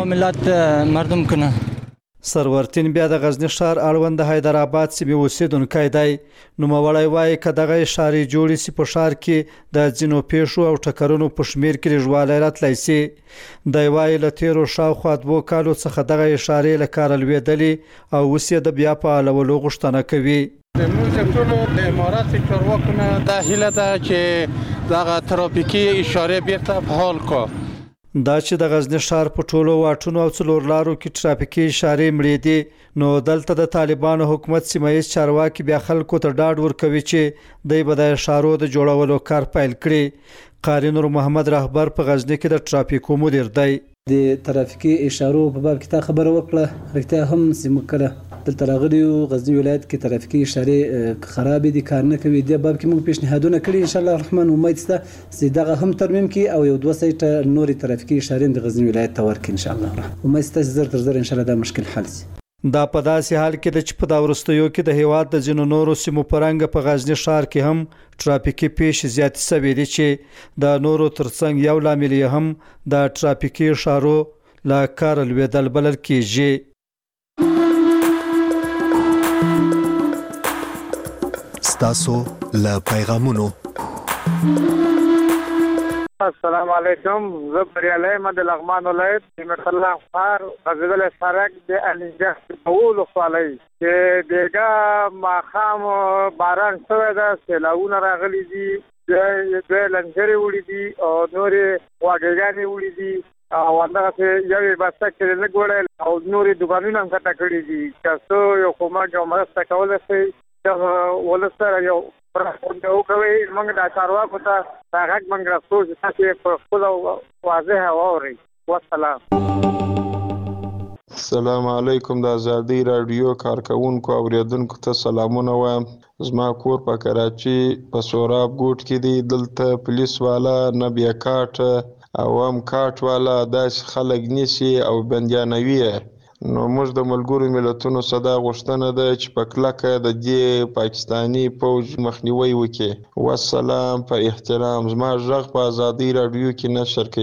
وکړي. سرورتین بیا د غزنی ښار اړوند د حیدرآباد سیمې اوسیدونکی دی. نوموړی وایي که دغه اشارې جوړې سي په ښار کې د ځینو پیښو او ټکرونو په شمیر کې لږوالی راتلی سي. دی وایي له تیرو شاوخوا 2 کالو څخه دغه اشارې له کاره لوېدلې او اوس یې د بیا فعالولو غوښتنه کوي. زموږ ټولو د امارات چارواکو نه دا هیله ده چې دغه ترافیکي اشارې بیرته فعال کړي. دا چې د غزنی ښار په ټولو واټونو او څلور لارو کې ټرافیکي اشارې مړې دي نو دلته د طالبانو حکومت سیمایي چارواکي بیا خلکو ته ډاډ ورکوي چې دوی به د اشارو د جوړولو کار پیل کړي. قاری نور محمد رهبر په غزنی کې د ټرافیکو مدیر دی. د ترافیکي اشارو په باب کې تا خبره وکړه رښتیا هم سیمه کړه دلته راغلي غزنی ولایت کې ترافیکي اشارې خراب دي کار نه کوي د باب کې موږ پیشنهادونه کړي ان شاء الله الرحمن امید سته چې دغه هم ترمیم کې او یو 2 سایټ نوري ترافیکي اشارې د غزنی ولایت ته ورکړي ان شاء الله امید سته زر تر زر ان شاء الله دا مشکل حل شي. دا په داسې حال کې د چې په دا وروستیو کې د هیواد د ځینو نورو سیمو پرنګ په غزنی ښار کې هم ټرافیکي پیښې زیاتې شوې دي چې د نورو ترڅنګ یو لامل یې هم د ټرافیکي اشارو له کاره لوېدل بلل کېږي. ستاسو له پیغامونو. السلام علیکم زه بریالی احمد لغمان ولایت نعمت الله خار غزل سرک د الینجه اول خالي چې دغه ماخام باران شوی دا سیلاونه راغلي دي د لنجري وړي دي او نورې واګېګانې وړي دي او هغه یوې بسته کې لګوړل او نورې دکانونه هم کټه کړي دي چې یو کومه مرسته کولای شي ولسره یو پرځنده کوي موږ د چارواکو ته هغه موږ راځو چې تاسو په خپل واضح اوري. والسلام. السلام علیکم د ازادي رادیو کارکونکو اوریدونکو ته سلامونه وایم. زما کور په کراچي په سوراب ګوټ کې دی دلته پولیس والا نه بیا کاټ او هم کاټ والا داس خلک نیسي او بندیانوي نو موږ د ملګرو ملتونو صدا غوښتنه ده چې په کلکه د دې پاکستانی فوج مخنیوي وکړي. والسلام په احترام زما غږ په ازادي رادیو کې نشر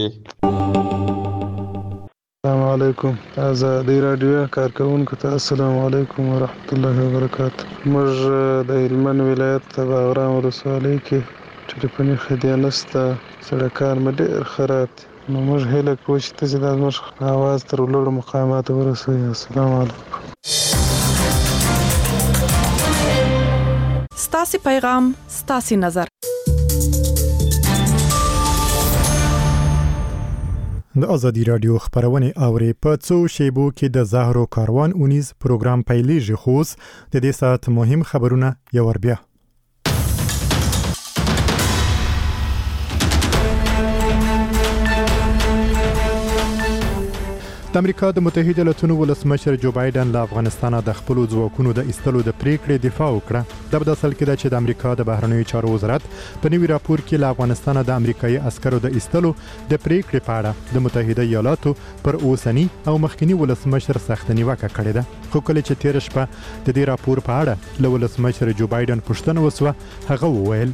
کړي. السلام علیکم ازادي رادیو کارکونکو ته السلام علیکم ورحمت الله وبرکاته. موږ د هلمند ولایت د باغرام ولسوالۍ کې ټلیفوني خدمات نشته سړکان مې ډېر خراب دي نو موږ هیله کوو چې تاسو د موږ اواز تر لوړو مقاماتو ورسوي. السلام علیکم. ستاسو پیغام ستاسو نظر. د ازادي رادیو خبرونه اوري په څو شیبو کې د زهرو کاروان اونیز پروګرام پیلېږي خوس د دې سات مهم خبرونه یو ور بیا د امریکا د متحده ایالاتونو ولسمشر جو بایدن له افغانستان د خپل ځواکونو د ایستلو د پریکړې دفاع وکړه د بداسل کې د چې د امریکا د بهرنیو چارو وزارت په نوي راپور کې له افغانستان د امریکایي عسکرو د ایستلو د پریکړې په اړه د متحده ایالاتو پر اوسنی او مخکنی ولسمشر سخت نیوکه کړې ده خو کله چې تیر شپه د دې راپور په اړه له ولسمشر جو بایدن پوښتنه وسوه هغه وویل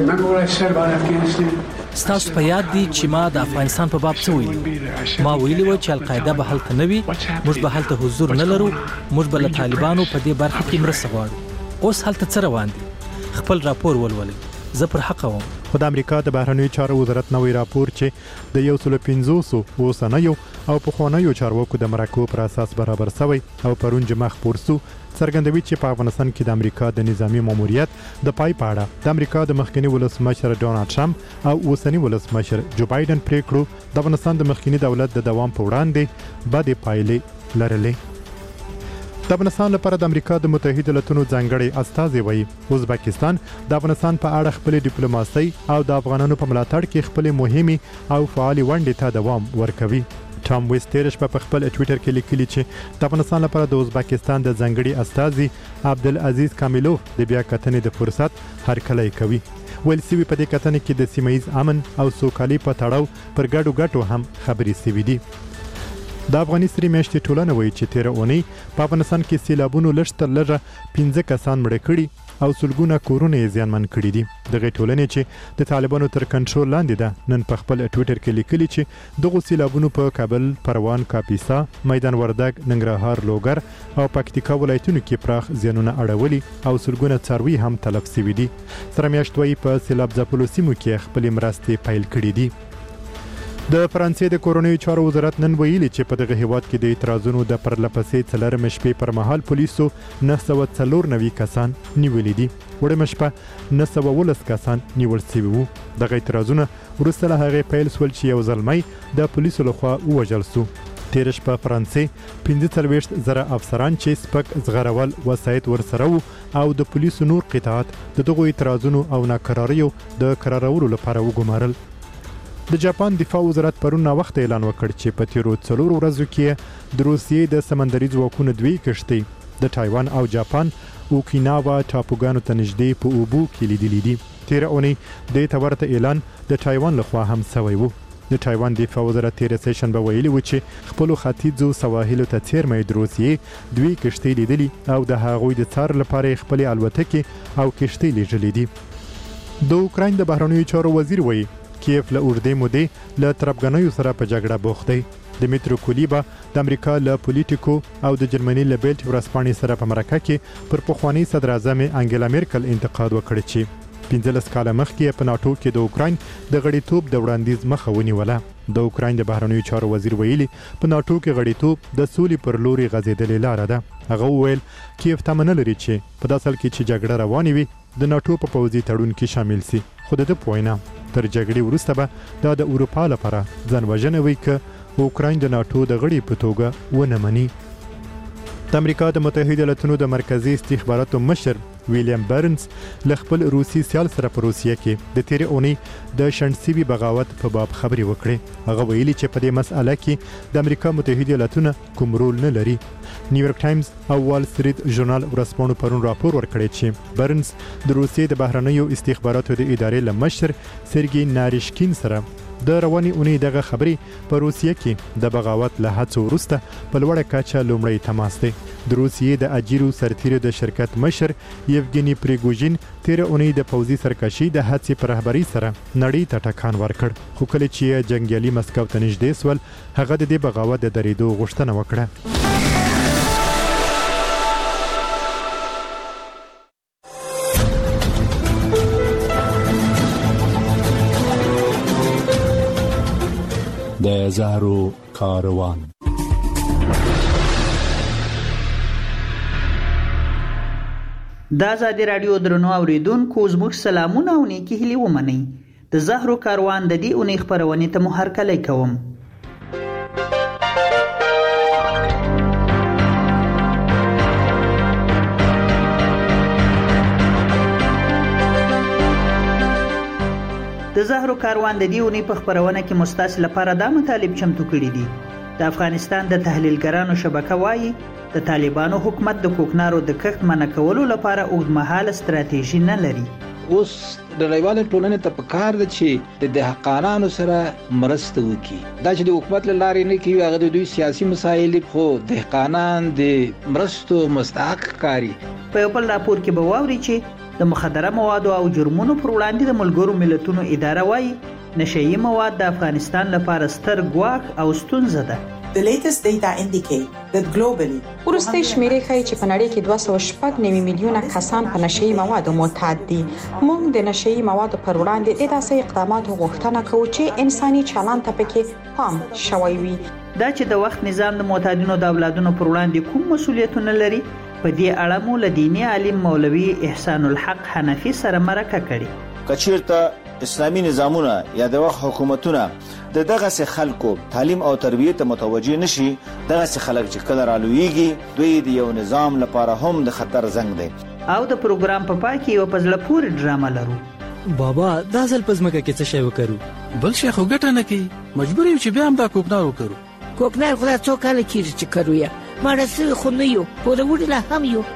ستاسو په یاد دي چې ما د افغانستان په باب څه ویلي ما ویلي و چې القاعده به هلته نه وي موږ به هلته حضور نه لرو موږ به له طالبانو په دې برخه کې مرسته غواړو اوس هلته څه روان دي خپل راپور ولولئ زه پر حق وم خو د امریکا د بهرنیو چارو وزارت نوې راپور چې د 150 اوسنیو او پخوانیو چارواکو د مرکو پر اساس برابر شوی او پرون جمع خبر شو څرګندوي چې په افغانستان کې د امریکا د نظامی ماموریت د پای پاړه د امریکا د مخکنی ولسمشر ډونالد ټرمپ او اوسنی ولسمشر جو بایدن پریکړو د افغانستان د مخکنی دولت د دوام په وړاندې بده پایلې لرلې د افغانستان لپاره د امریکا د متحده ایالاتونو ځانګړي استازي وایي ازبکستان د افغانستان په اړه خپل ډیپلوماسي او د افغانانو په ملاتړ کې خپل مهمه او فعال ونډه ته دوام ورکوي ټام ویسترش په خپل ټوئیټر کې لیکلي چې د افغانستان لپاره د ازبکستان د ځانګړي استازي عبدالعزیز کامیلوف د بیا کتنې د فرصت هرکلی کوي ویل سوي په دې کتنې کې د سیمایي امن او سوکالي په تړاو پر ګډو هم خبرې سوي دي د افغاني سری میاشتې ټولنه وایي چې 13 اونۍ په افغانستان کې سیلابونو لږ تر لږه 15 کسان مړه کړي او سلګونه کورونه یې زیانمن کړي دي دغه ټولنې چې د طالبانو تر کنټرول لاندې ده نن په خپل ټوئیټر کې لیکلي چې دغه سیلابونو په کابل پروان کاپیسا میدان وردګ ننګرهار لوګر او پکتیکا ولایتونو کې پراخ زیانونه اړولي او سلګونه څاروي هم تلف شوي دي سره میاشتوي په سیلاب ځپلو سیمو کې خپل مرستې پیل کړي دي د فرانسې د کورونیو چارو وزارت نن ویلي چې په دغه هیواد کې د اعتراضونو د پرلپسې څلرمه شپې پر مهال پولیسو 994 کسان نیولې دي وړمه شپه 910 کسان نیول شوي وو دغه اعتراضونه وروسته له هغې پیل شول چې یو زلمی د پولیسو لخوا ووژل شو تیر شپه فرانسې 45 زره افسران چې سپک زغرول وسایت ورسره وو او د پولیسو نور قطعات د دغه اعتراضونو او ناکراریو د قرارولو لپاره وګمارل د جاپان دفاع وزارت پرون وخت اعلان وکړ چې په تیرو 4 ورځو کې د روسیې د سمندري ځواکونو دوی کشتۍ د تایوان او جاپان اوکیناوا ټاپوګانو ته نږدې په اوبو کې لیدلې دي تیر اونۍ د تورته اعلان د تایوان لخوا هم شوی وو د تایوان دفاع وزارت تیر سیشن به ویلي و چې خپل ختیځو سواحلو ته تیرمه د روسیې دوی کشتۍ لیدلې او د هغوی د څار لپاره خپل الوتکې او کشتۍ لیږلې دي د اوکراین د بهرنیو چارو وزیر وایي کیف له اوږدې مودې له ترپګنیو سره په جګړه بوخت دی د میترو کولیبا د امریکا له پولیټیکو او د جرمني له بیلټ ورسپانې سره په مرکه کې پر پخوانی صدر اعظم انګلا میرکل انتقاد وکړ چې 15 کاله مخکې په ناتو کې د اوکراین د غړیتوب د وړاندیز مخه ونیوله د اوکراین د بهرنیو چارو وزیر ویلي په ناتو کې غړیتوب د سولې پر لوري غځېدلې لار ده هغه وویل کیف تمنه لري چې په داسل کې چې جګړه روانه وي د ناتو په پوځي تړون کې شامل شي خو د پوینه تر جګړې وروسته به د اروپا لپاره ځان وژنه وي چې اوکراین د ناتو د غړي په توګه ونه مني د امریکا د متحده ایالاتونو د مرکزی استخباراتو مشر ویلیام برنز له خپل روسي سیال سره په روسیه کې د تیر اونۍ د شنډسیوي بغاوت په باب خبرې وکړې هغه ویلي چې په دې مسأله کې د امریکا متحده ایالاتونه کوم رول نه لري نیویارک ټایمز او وال سټریټ ژورنال ورسپانو پرون راپور ورکړی چې برنز د روسیې د بهرنیو استخباراتو د ادارې لمشر سرګي ناریشکین سره د رواني اونۍ دغه خبرې په روسیه کې د بغاوت له هڅو وروسته په لوړه کچه لومړی تماس دی د روسیې د اجیرو سرتیرو د شرکت مشر یوګینی پریګوژین تیر اونۍ د پوځي سرکشي د هڅې په رهبرۍ سره نړۍ ته ټکان ورکړ خو کله چې جنگیالي مسکو ته نږدې سول هغه د دې بغاوت د درېدو غوښتنه وکړه د زهرو کاروان د ازادي رادیو درنو اوریدونکو زموږ سلامونه او نیکی هیلې ومنئ د زهرو کاروان د دې اونۍ خبرونه ته مو هرکلی کوم د زهرو کاروان د دې اونۍ په خبرونه کې مستاس لپاره دا مطالب چمتو کړي دي. د افغانستان د تحلیلګرانو شبکه وایي د طالبانو حکومت د کوکنارو د کښت منع کولو لپاره اوږدمهاله ستراتیژي نه لري. اوس د نړیوال ټولنې ته پکار ده چې د دهقانانو سره مرسته وکړي. دا چې د حکومت له لارې نه کوي هغه د دوی سیاسي مسایل خو دهقانان د مرستو مستحق کاری. په یو بل راپور کې به واوري چې د مخدره موادو او جرمونو پر وړاندې د ملګرو ملتونو اداره وایي نشهیي مواد د افغانستان لپاره ستر ګواښ او ستونزه ده. The latest data indicate that globally ورسته شمیرې ښیي چې په نړۍ کې 209 میلیونه کسان په نشهیي موادو معتاد دي. موږ د نشهیي موادو پر وړاندې د داسې اقداماتو غوښتنه کوو چې انساني چلند ته پکې پام شوی وي. دا چې د وخت نظام د معتادینو د اولادونو پر وړاندې کوم مسولیتونه لري په دې اړه مو له دیني عالم مولوي احسان الحق حنفي سره مرکه کړې. کچیرته اسلامی نظامونه یا د وخت حکومتونه د دغه سه خلکو تعلیم او تربیت ته متوجه نشي، دغه سه خلک چې کله رالویږي دوی د یو نظام لپاره هم د خطر زنګ دی. او د پروګرام په پای کې یو پزله پوری ډرامه لرو. بابا دا ځل پزماکه کې څه شی وکړو؟ بل شي خو ګټه نه کوي، مجبور یو چې بیا هم دا کوکنار وکړو. کوکنار خو څو کال کېږي چې کړو یا مړه سوي خو نه یو په وړي لا هم یو.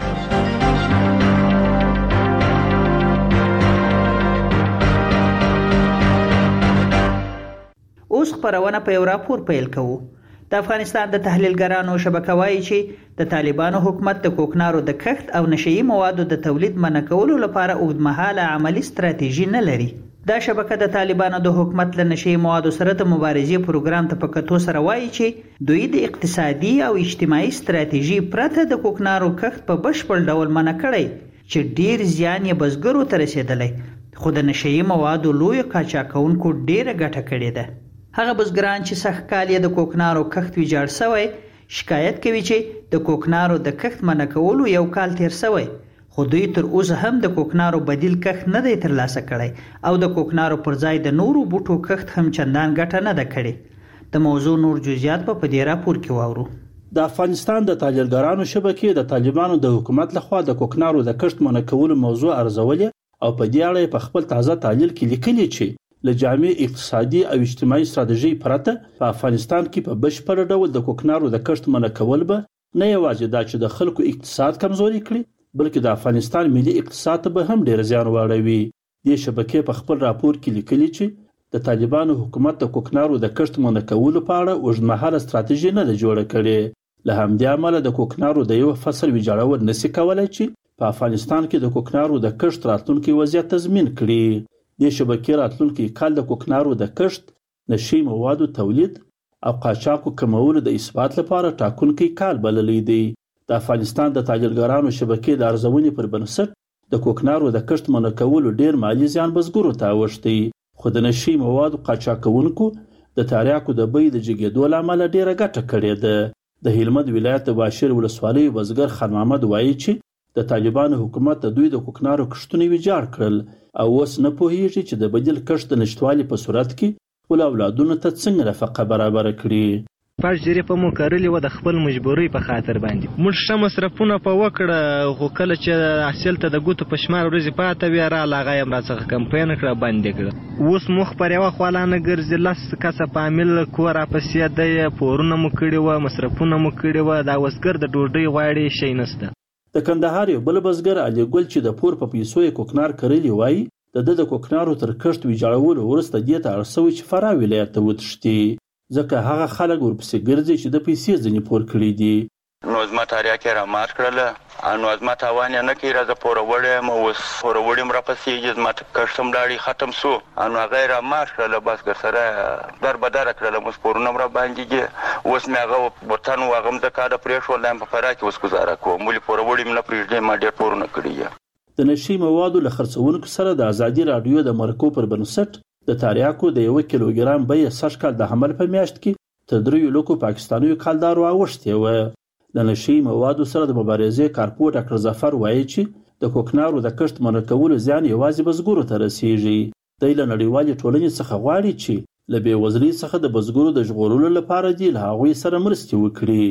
اوس خبرونه په یو راپور پیل کوو. د افغانستان د تحلیلګرانو شبکه وایي چې د طالبانو حکومت د کوکنارو د کښت او نشهیي موادو د تولید منع کولو لپاره اوږدمهاله عملی ستراتیژي نه لري. دا شبکه د طالبانو د حکومت له نشهیي موادو سره د مبارزې پروګرام ته په کتو سره وایي چې دوی د اقتصادي او اجتماعي ستراتیژي پرته د کوکنارو کښت په بشپړ ډول منع کړی چې ډیر زیان یې بزګرو ته رسیدلی، خو د نشهیي موادو لوی قاچاقونکو ډیره ګټه کړې ده. هغه بزګران چې سخت کال یې د کوکنارو کښت ویجاړ شوی شکایت کوي چې د کوکنارو د کښت منع کولو یو کال تیر شوی، خو دوی تر اوسه هم د کوکنارو بدیل کښت نه دی ترلاسه کړی او د کوکنارو پر ځای د نورو بوټو کښت هم چندان ګټه نه ده کړې. د موضوع نور جزئیات په دې راپور کې واورو. د افغانستان د تحلیلګرانو شبکې د طالبانو د حکومت لخوا د کوکنارو د کښت منع کولو موضوع ارزولې او په دې اړه په خپل تازه تحلیل کې لیکلي چې له جامع اقتصادي او اجتماعي ستراتیژي پرته په افغانستان کې په بشپړ ډول د کوکنارو د کښت منع کول به نه یوازې دا چې د خلکو اقتصاد کمزوري کړي بلکې د افغانستان ملي اقتصاد ته به هم ډیر زیان واړوي. دې شبکې په خپل راپور کې لیکلي چې د طالبانو حکومت د کوکنارو د کښت منع کولو په اړه اوږدمهاله ستراتیژي نه ده جوړه کړې. له همدې امله د کوکنارو د یو فصل ویجاړول نشي کولای چې په افغانستان کې د کوکنارو د کښت راتلونکي وضعیت تضمین کړي. د شبکې راتلونکي کال د کوکنارو د کښت، نشهیي موادو تولید او قاچاقو کمولو د اثبات لپاره ټاکونکی کال بللی دی. د افغانستان د تحلیلګرانو شبکې د ارزونې پر بنسټ د کوکنارو د کښت منع کولو ډیر مالی زیان بزګرو ته اوښتی، خو د نشهیي موادو قاچاقونکو د تریاکو د بیې د جګېدو له امله ډیره ګټه کړې ده. د هلمند ولایت د باشیر ولسوالۍ بزګر خان محمد وایي چې د طالبانو حکومت د دوی د کوکنارو کښتونه ویجاړ کړل او اوس نه پوهیږي چې د بدیل کښت د نشټوالي په صورت کې خپل اولادونو ته څنګه نفقه برابر کړي. پاش جریپه مو کارلې و د خپل مجبورۍ په خاطر باندې موږ ښه مصرفونه په وکړه، خو کله چې حاصل ته د ګوتو په شمار ورځې پاته وي راله هغه یې راڅخه کمپاین کړه بندې کړه. اوس مخ پر یوه خوا لا نه ګرځي، 10 کسه په عامل کور راپسې دی، پورونه مو کړي وه، مصرفونه مو کړي وه، دا وزګر د ډوډۍ غواړي شی نشته. د کندهار یو بل بزګر علي ګل چې د پور په پیسو یې کوکنار کرلی وایي د کوکنارو تر کښت ویجاړولو وروسته دې ته اړ شوی چې فراه ولایت ته وتښتي، ځکه هغه خلک ورپسې ګرځي چې د پیسې ځینې پور کړي دي. نو زما تاریاک یې رامات کړله، نو زما تاوان یې نه کوي، راځه پوروړی یم، اوس پوروړی م راپسېږي، زما کښت هم لاړې ختم سو، نو هغه یې رامات کړله، بس ګرسره در بدره کړله، اوس پورونه م راباندې، اوس مې هغه وطن و هغه م د کاله پرېښول، دا یم په فراه کې اوس ګزاره کوم، ولې پوروړي م نه پرېږدي، ما ډېر پورونه کړي. د نشهیي موادو له خرڅونکو سره د ازادي راډیو د مرکو پر بنسټ د تریاکو د 1 کیلوګرام بیه سږ کال د حمل په میاشت کې تر 3 لکو پاکستانیو کالدارو اوښتې وه. د نشهیي موادو سره د مبارزې کارپو ډاکټر ظفر وایي چې د کوکنارو د کښت منع کولو زیان یوازې بزګرو ته رسیږي. دی له نړیوالې ټولنې څخه غواړي چې له بېوزلۍ څخه د بزګرو د ژغورلو لپاره دې له هغوی سره مرستې وکړي.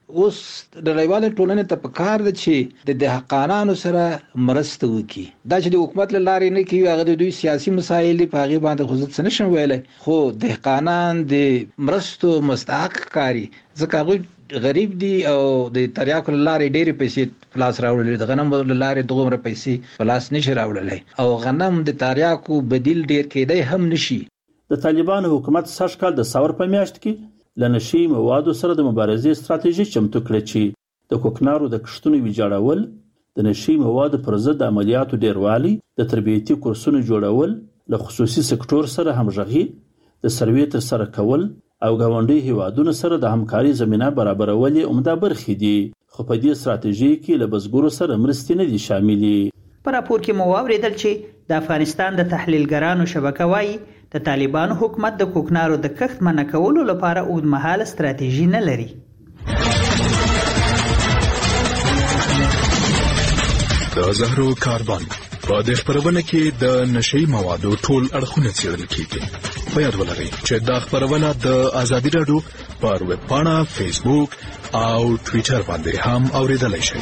اوس د نړیوال ټولنې ته پکار ده چې د دهقانانو سره مرسته وکړي. دا چې د حکومت لارې نه کوي هغه د دوی سیاسي مسایل په هغه باندې خو ځت نشم ویلای، خو دهقانان د مرستو مستحق کاری ځکه هغه غریب دي او د تریاکو لارې ډېرې پیسې پلاس راوړلې، د غنم لارې دغه پیسې پلاس نشي راوړلای او غنم د تریاکو بدیل ډېر کېدای هم نشي. د طالبانو حکومت سږ کال د ثور په میاشت کې له نشي موادو سره د مبارزې ستراتیژي چمتو کړه چې د کوکنارو د کښتونو ویجاړول، د نشي موادو پر ضد د عملیاتو ډیروالی، د تربیتي کورسونو جوړول، له خصوصي سکتور سره همغږي، د سروې ترسره کول او ګاونډي هیوادونو سره د همکاري زمینه برابرول عمده برخې دي. خو په دې ستراتیژي کې له بزګرو سره مرستې نه دي شاملې. په راپور کې مو واوریدل چې د افغانستان د تحلیلګرانو شبکه وایي د طالبانو حکومت د کوکنارو د کښت منع کولو لپاره اوږدمهاله ستراتیژي نه لري. د زهرو کاربن په دې خبرونه کې د نشئی موادو ټول اړخونه څېړل کیږي. په یاد ولرئ چې دا خبرونه د ازادي راډیو پر ویب پاڼه، فیسبوک او ټویټر باندې هم اوریدلای شئ.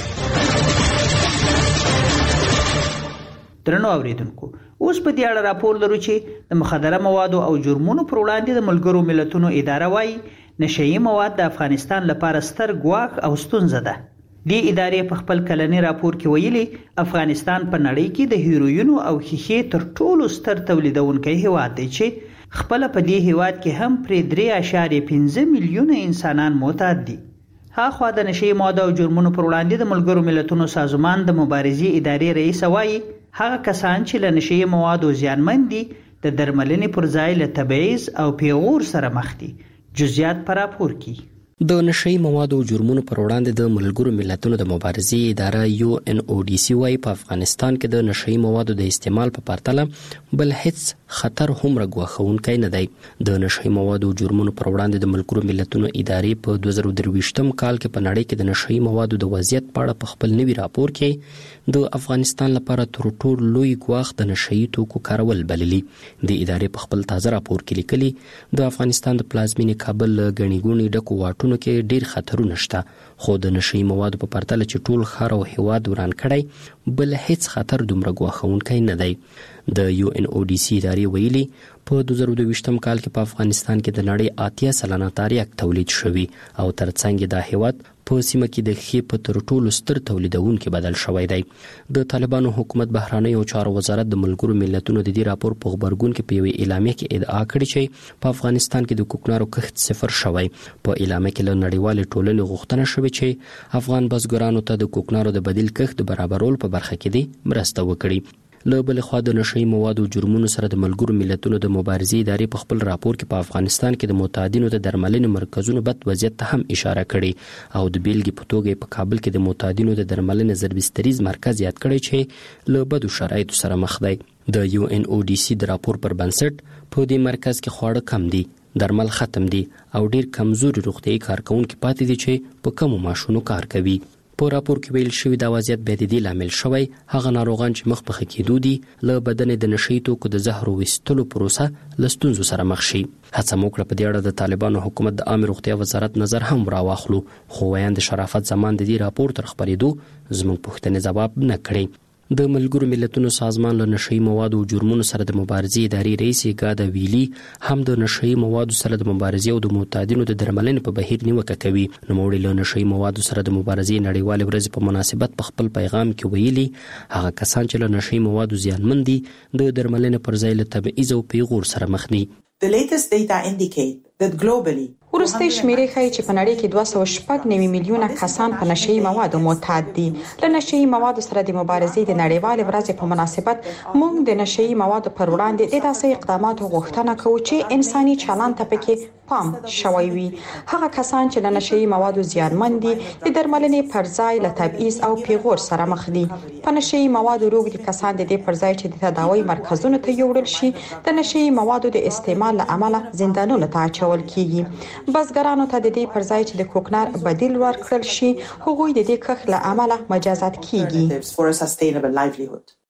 درنو اوریدونکو، اوس په دې اړه راپور لرو چې د مخدره موادو او جرمونو پر وړاندې د ملګرو ملتونو اداره وايي نشئی مواد د افغانستان لپاره ستر ګواښ او ستونزه ده. دې ادارې په خپل کلنی راپور کې ویلي افغانستان په نړۍ کې د هیروینو او ښیښې تر ټولو ستر تولیدونکی هیواد دی چې خپل په دې هیواد کې هم پرې 3.5 میلیونه انسانان معتاد دي. هاخوا د نشئی موادو او جرمونو پر وړاندې د ملګرو ملتونو سازمان د مبارزې ادارې رئیس وایي هغه کسان چې له نشئی موادو زیانمن دي د درملنې پر ځای له تبعیض او پیغور سره مخ دي. جزئیات په راپور کې. د نشئی موادو او جرمونو پر وړاندې د ملګرو ملتونو د مبارزې اداره UNODC وايي په افغانستان کې د نشئی موادو د استعمال په پرتله بل هیڅ خطر هم راګواښونکی نه دی. د نشئی موادو او جرمونو پر وړاندې د ملګرو ملتونو ادارې په 2023م کال کې په نړۍ کې د نشئی موادو د وضعیت په اړه په خپل نوي راپور کې د افغانستان لپاره تر ټولو لوی ګواښ د نشئی توکو کارول بللي. د ادارې په خپل تازه راپور کې لیکلي د افغانستان د پلازمینې کابل غني ګونی ډکو واټونو کې ډیر خطرونه شته، خو د نشئی موادو په پرتله چې ټول ښار او هیواد وران کړی بل هیڅ خطر دومره ګواښونکی نه دی. د UNODC ادارې ویلي په 2022م کال کې په افغانستان کې د نړۍ 80 سلنه تریاک تولید شوی او ترڅنګ د هیواد په سیمه کې د ښې په تر ټولو ستر تولیدونکو بدل شوی دی. د طالبانو حکومت بهرنیو چارو وزارت د ملګرو ملتونو د دې راپور په خبرګون کې په یوې اعلامیه کې ادعا کړې چې په افغانستان کې د کوکنارو کښت صفر شوی. په اعلامیه کې له نړیوالې ټولنې غوښتنه شوې چې افغان بزګرانو ته د کوکنارو د بدیل کښت برابرولو په برخه کې دې مرسته وکړي. له بل خوا د نشئی موادو جرمونو سره د ملګرو ملتونو د مبارزې ادارې په خپل راپور کې په افغانستان کې د معتادینو د درملنې مرکزونو بد وضعیت ته هم اشاره کړې او د بیلګې په توګه په کابل کې د معتادینو د درملنې ضربستریز مرکز یاد کړی چې له بدو شرایطو سره مخ دی. د UNODC د راپور پر بنسټ په دې مرکز کې خواړه کم دي، درمل ختم دي او ډیر کمزوري روغتیايي کارکونکي پاتې دي چې په کمو معاشونو کار کوي. په راپور کې ویل شوی دا وضعیت به د دې لامل شوی هغه ناروغان چې مخ په کېدو دي له بدن د نشئی توکو د زهرو ویستلو پروسه له ستونزو سره مخ شي. هڅه مو کړه په دې اړه د طالبانو حکومت د عامه روغتیا وزارت نظر هم راواخلو، خو ویاند شرافت زمان د دې راپور تر خبرېدو زموږ پوښتنې ځواب نه کړي. د ملګرو ملتونو سازمان له نشئی موادو او جرمونو سره د مبارزې ادارې رئیس ګادا ویلي هم د نشئی موادو سره د مبارزې او د معتادینو د درملنې په بهیر نیوکه کوي. نوموړي له نشئی موادو سره د مبارزې نړیوالې ورځې په مناسبت په خپل پیغام کې ویلي هغه کسان چې له نشئی موادو زیانمن دي د درملنې پر ځای له تبعیض او پیغور سره مخ دي. The latest data indicate that globally وروستي شمیرې ښیي چې په نړۍ کې 296 میلیونه کسان په نشئی موادو معتاد دي. له نشئی موادو سره د مبارزې د نړیوالې ورځې په مناسبت موږ د نشئی موادو پر وړاندې د داسې اقداماتو غوښتنه کوو چې انساني چلند ته پکې پام شوی وي. هغه کسان چې له نشئی موادو زیانمن دي د درملنې پر ځای له تبعیض او پیغور سره مخ دي. په نشئی موادو روږدي کسان د دې پر ځای چې د تداوی مرکزونو ته یوړل شي د نشئی موادو د استعمال له امله زندانونو ته اچول کیږي. بزګرانو ته د دې پر ځای چې د کوکنار بدیل ورکړل شي هغوی د دې کښت له امله مجازات کیږي.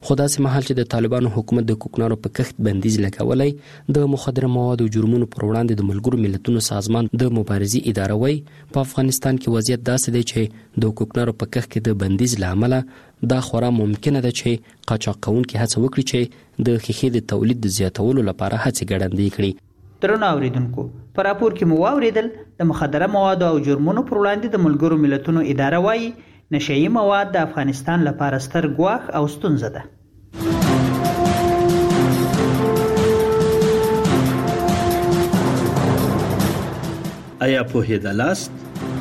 خو داسې مهال چې د طالبانو حکومت د کوکنارو په کښت بندیز لګولی، د مخدره موادو جرمونو پر وړاندې د ملګرو ملتونو سازمان د مبارزې اداره وایي په افغانستان کې وضعیت داسې دی چې د کوکنارو په کښت کې د بندیز له امله دا خورا ممکنه ده چې قاچاق کوونکي هڅه وکړي چې د ښیښې د تولید د زیاتولو لپاره هڅې ګړندۍ کړي. درنو اوریدونکو، په راپور کې مو واوریدل د مخدره موادو او جرمونو پر وړاندې د ملګرو ملتونو اداره وایي نشهیي مواد د افغانستان لپاره ستر ګواښ او ستونزه ده. آیا پوهېدلاست؟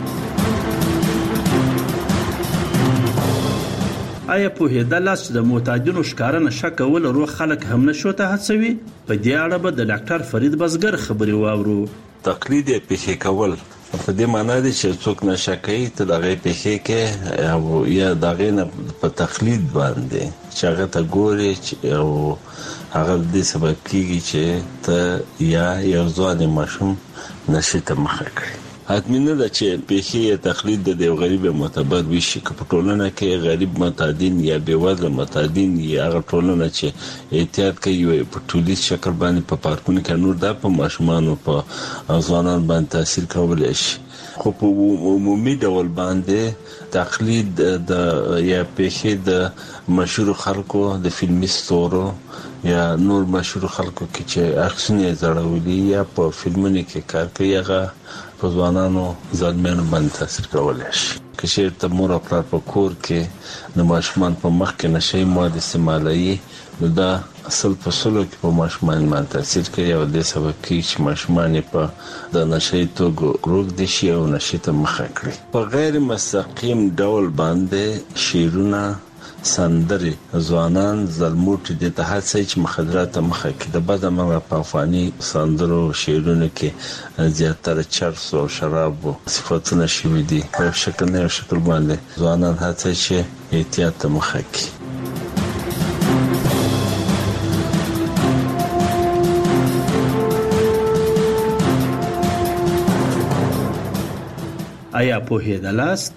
آیا پوهېدلاست چې د معتادینو ښکاره نشه کول روغ خلک هم نشو ته هڅوي؟ په دې اړه به د ډاکټر فرید بزګر خبرې واورو. تقلید یې پیښې کول په دې معنی دی چې څوک نشه کوي ته د هغې پیښې کې او یا د هغې نه په تقلید باندې چې هغه ته ګورې او هغه دې سبب کېږي چې ته یا یو ځوان ماشوم نشې ته مخه کړي. حتمی نه ده چې پیښې یا تقلید د یو غریب معتبر وشي که په ټولنه کې غریب معتادین یا بېوزله معتادین یا هغه ټولنه چې احتیاط کوي په ټولیز شکل باندې په پارکونو کې نور دا په ماشومانو په ځوانانو باندې تاثیر کولی شي. خو په عمومي ډول باندې تقلید د یا پیښې د مشهور خلکو د فلمي ستورو یا نور مشهور خلکو کې چې عکسونه یې ځړولي یا په فلمونو کې کار کوي هغه په ځوانانو ځوانانو باندې تاثیر کولی شي. که چېرته مور او پلار په کور کې د ماشومان په مخ کې نشهیي مواد استعمالوي نو دا اصل په سلو کې په ماشومان باندې تاثیر کوي او دې سبب کېږي چې ماشومان یې په د نشهیي توکو روږدي شي او نشې ته مخه کړي. په غیر مستقیم ډول باندې شعرونه، سندرې ځوانان زلموټي دې ته هڅوي چې مخدرات ته مخه کړي. د بد عمله په افغاني سندرو شعرونو کې زیاتره چرس او شرابو صفتونه شوي دي. په یو شکل نه یو شکل باندې ځوانان هڅوي چې احتیاط ته مخه کړي. آیا پوهېدلاست؟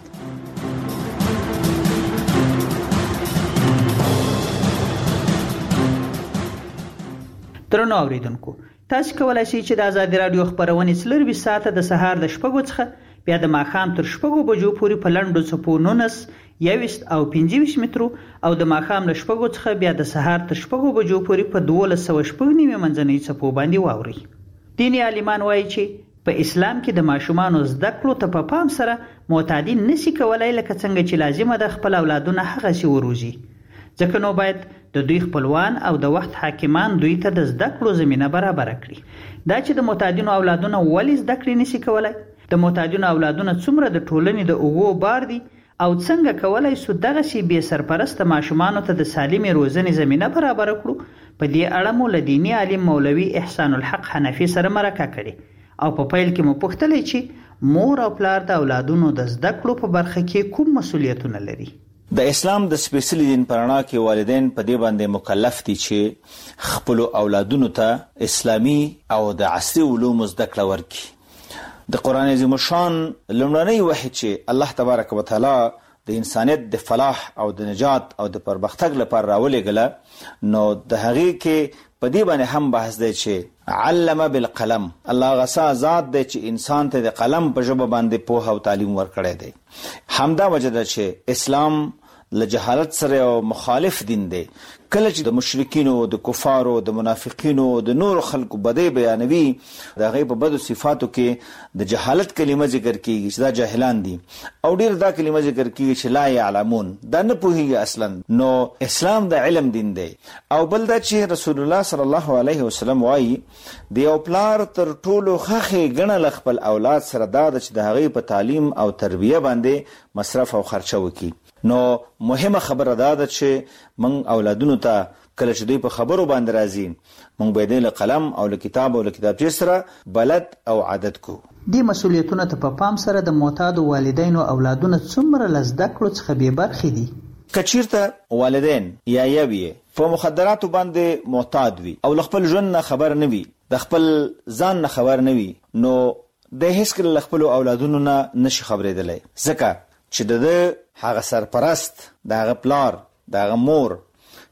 درنو اوریدونکو، تاسو کولای شئ چې د آزادي رادیو خبرونه 24 ساعته د سهار د 6 څخه بیا د ماښام تر 6 بجو پورې په لنډو څپو 19 21 او 25 مترو او د ماښام له 6 څخه بیا د سهار تر 6 بجو پورې په 1290 منځنۍ څپو باندې واوري. دیني عالمان وایي چې په اسلام کې د ماشومانو زده کړو ته په پام سره معتادین نشي کولای لکه څنګه چې لازمه ده خپل اولادونه هغه سي وروزي. ځکه نو باید د دوی خپلوان او د وخت حاکمان دوی ته د زده کړو زمينه برابر کړي. دا چې د معتادینو اولادونه ولې زده کړې نشي کولای، د معتادینو اولادونه څومره د ټولنې د اوغو بار دي او څنګه کولای سو دغه شی بې سرپرست ماشومانو ته د سالمې روزنې زمينه برابر کړو. په دې اړه مو له دیني عالم مولوي احسان الحق حنفي سره مرکه کړې او په پیل کې مو پوښتلې چې مور او پلار د اولادونو د زده کړو په برخه کې کوم مسؤلیتونه لري. د اسلام د سپیشلی دین پرانا کې والدین په دې باندې مکلف دي چې خپل اولادونو ته اسلامي او د عصري علومو زده کړه ورکړي. د قران عظیم شان لومړنی وحی چې الله تبارک وتعالى د انسانیت د فلاح او د نجات او د پرمختګ لپاره راولېږله، نو د هغې کې په دې باندې هم بحث دی چې علم بالقلم، الله غسا ذات دی چې انسان ته د قلم په ژبه باندې پوهه او تعلیم ورکړی دی. همدا وجه ده چې اسلام له جهالت سره او مخالف دین دی. کله چې د مشرکینو، د کفارو، د منافقینو، د نور خلکو بدی بیانوي، د هغې په بدو صفاتو کې د جهالت کلمه ذکر کیږي چې دا جاهلان دي، او ډیر دا کلمه ذکر کیږي چې لا يعلمون، دا نه پوهیږي اصلا. نو اسلام د علم دین دی. او بل دا چې رسول الله صلی الله علیه وسلم وایي د یو پلار تر ټولو ښه ګڼل خپل اولاد سره دا چې د هغې په تعلیم او تربیه باندې مصرف او خرچه وکړي. نو مهمه خبره دا ده چې موږ اولادونو ته کله چې دوی په خبرو باندې راځي موږ باید له قلم او له کتاب او له کتابچې سره بلد او عادت کو. دې مسؤلیتونه ته په پام سره د معتادو والدینو اولادونه څومره له زده کړو څخه بې برخې دي. که چیرته والدین یا یوی په مخدراتو باندې معتاد وي او له خپل ژوند نه خبر نه وي، د خپل ځان نه خبر نه وي، نو د هیڅکله له خپلو اولادونو نه نشي خبرېدلی. ځکه چې د هغه سرپرست، د هغه پلار، د هغه مور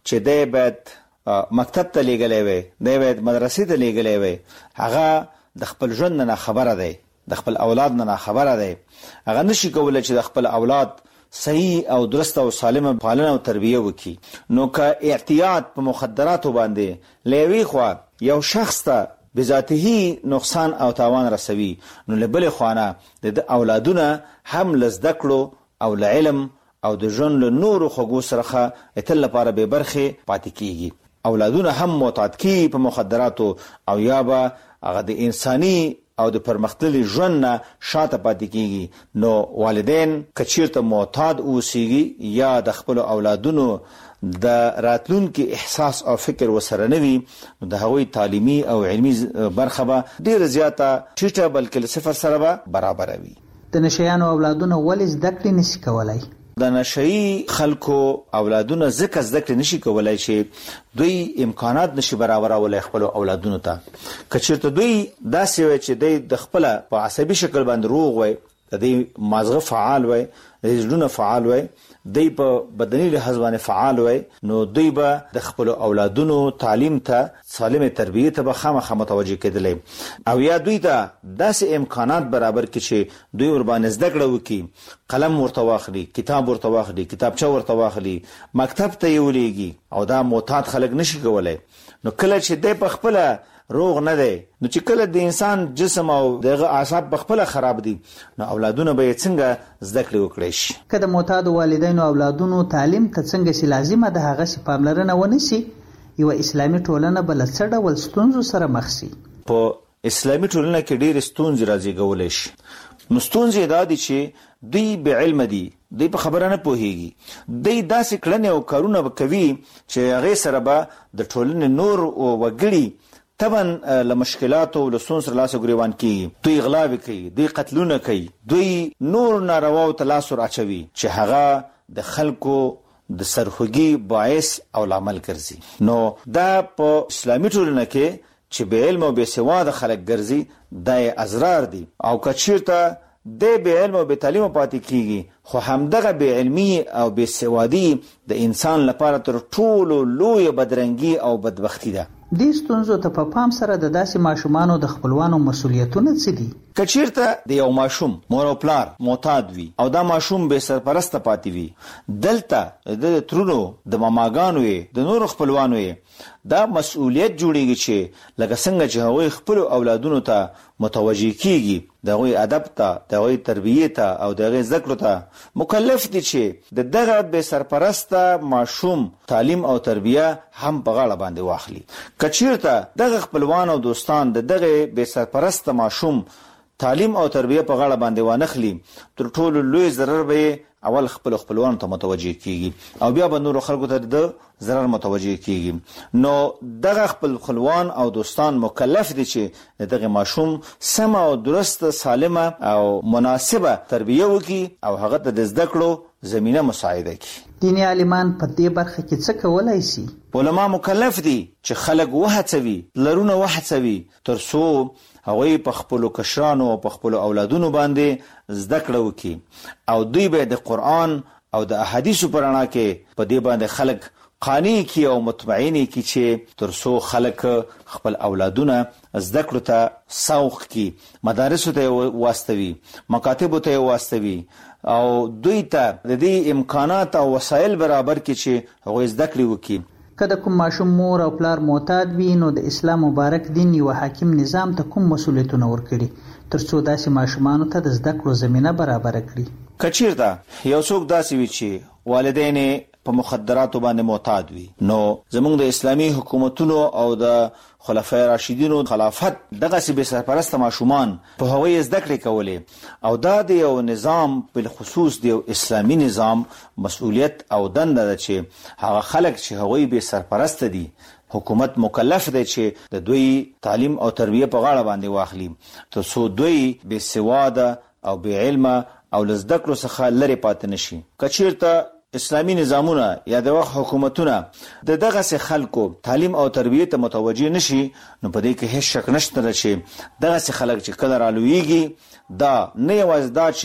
چې دی باید مکتب ته لیږلی وي، دی باید مدرسې ته لیږلی وي، هغه د خپل ژوند نه خبره دی، د خپل اولاد نه خبره دی. هغه نشي کولای چې د خپل اولاد صحیح او درست او سالمه پالنه او تربیه وکړي. نو که اعتیاد په مخدراتو باندې لوي خو یو شخص ته بذاته نقصان او تاوان رسوي، نو لبل خوانه د اولادونه هم لزده کړو او علم او د ژوند له نورو خوږو سره اتل لپاره به برخه پاتې کیږي. اولادونه هم معتاد کی په مخدراتو او یا به هغه د انساني او د پرمختللي ژوند نه شاته پاتې کیږي. نو والدین کچیرته معتاد اوسېږي یا د خپل اولادونو د راتلونکي احساس او فکر وسره نوي، نو د هغوی تعلیمي او علمي برخه به ډیره زیاته ټیټه بلکې صفر سره به برابر وي. د نشیانو اولادونه ولې زده کړې نشي کولای؟ د نشئی خلکو اولادونه زکه زده کړې نشي کولای چې دوی امکانات نشي برابرولای خپل اولادونو ته. کچیرته دوی داسې وي چې د خپل په عصبي شکل باندې روغ وي، د دې مازغه فعال وي، د زړه فعال وي، دوی په بدني لحاظ باندې فعال وي، نو دوی به د خپل اولادونو تعلیم ته سالمه تربیه ته به خامخا متوجه کېدل او یا دوی ته داسې امکانات برابر کړي چې دوی ور باندې زده کړه وکړي، قلم ورته واخلي، کتاب ورته واخلي، کتابچه ورته واخلي، مکتب ته یې ولېږي. او دا معتاد خلک نشي کولای. نو کله چې د په خپل روغ نه دی، نو چې کله د انسان جسم او دغه اعصاب په خپل خراب دي، نو اولادونه به څنګه زده کړې وکړي شي. که د معتاد والدینو اولادونو تعلیم ته څنګه سي لازمه ده هغه سي پاملرنه ونشي، یو اسلامي ټولنه بل څه ډول ستونزو سره مخ شي. په اسلامي ټولنه کې ډېر ستونزې راځي شي. نو ستونزې دا دي چې دوی به علم دي، دوی په خبره نه پوهیږي، دوی داسې کړنې او کارونه کوي چې هغه سره به د ټولنې نور او وګړي طبعا له مشکلاتو او له ستونزو لاس ګریوان کیږي. دوی غلا کوي، دوی قتلونه کوي، دوی نور نارواو ته لاس ورچوي چې هغه د خلکو د سرخوږي باعث او لامل ګرځي. نو دا په اسلامي ټولنه کې چې به علم او به سواد خلک ګرځي د ازرار دي. او کچیرته د به علم او به تعلیم پاتې کیږي، خو همدغه به علمي او به سوادي د انسان لپاره تر ټولو لوی بدرنګي او بدبختی ده. دې ستونزو ته په پام سره د داسې ماشومانو د خپلوانو مسؤلیتونه څه دي؟ کچیرته د یو ماشوم مور او پلار معتاد وي او دا ماشوم به سرپرسته پاتې وي، دلته د ترونو د ماماګانو د نور خپلوانو دا مسؤلیت جوړیږي چې لکه څنګه چې هغوی خپل اولادونو ته متوجه کیږي، دغه ادب ته، دغه تربیه ته او دغه ذکر ته مکلف دي چې دغه به سرپرسته ماشوم تعلیم او تربیه هم په غاړه باندې واخلي. کچیرته دغه خپلوان او دوستان دغه به سرپرسته ماشوم تعلیم او تربیه په غاړه باندې وانخلي، تر ټولو لوی ضرر به اول خپلوان ته متوجه کیږي او بیا به نور خلکو ته د ضرر متوجه کیږي. نو دغه خپلوان او دوستان مکلف دي چې دغه ماشوم سم او درست سالمه او مناسبه تربیه وکړي او هغه ته د زده کړو زمينه مساعده کړي. دیني عالمان په دې برخه کې څه کولای شي؟ علما مکلف دي چې خلک وهڅوي، لرونه وهڅوي ترڅو هغوی په خپل کشرانو او په خپل اولادونو باندې زده کړه وکړي او دوی به د قرآن او د احادیثو په رڼا کې په دې باندې خلک قانع کی او مطمئن کی چې ترڅو خلک خپل اولادونه زده کړو ته سوق کی، مدارس ته واستوي، مکاتب ته واستوي او دوی ته د دې امکانات او وسایل برابر کی چې هغوی زده کړي وکړي. کله کوم ماشوم مور او پلار معتاد وي، نو د اسلام مبارک دین یو حاکم نظام ته کوم مسؤلیتونه ورکړي ترڅو داسې ماشومانو ته د زده کړو زمينه برابر کړي؟ کچیرته یو څوک داسې وي چې والدین په مخدراتو باندې معتاد وي، نو زموږ د اسلامي حکومتونو او د خلفای راشدینو خلافت دغه سی به سرپرست ماشومان په هوی زده کړې کولې او دا د یو نظام بل خصوص د اسلامي نظام مسؤلیت او دنده ده چې هغه خلک چې هغوی به سرپرست دي، حکومت مکلف دی چې د دوی تعلیم او تربیه په غاړه باندې واخلي ترڅو دوی به سواد او به علم او لزده کړو څخه لري پاتې نشي. کچیرته اسلامی نظامونه یا د وخت حکومتونه د دغه سه خلکو تعلیم او تربیه ته متوجه نشي، نو په دې کې هیڅ شک نشته چې دغه سه خلک چې کله رالویږي دا نه یوازې دا چې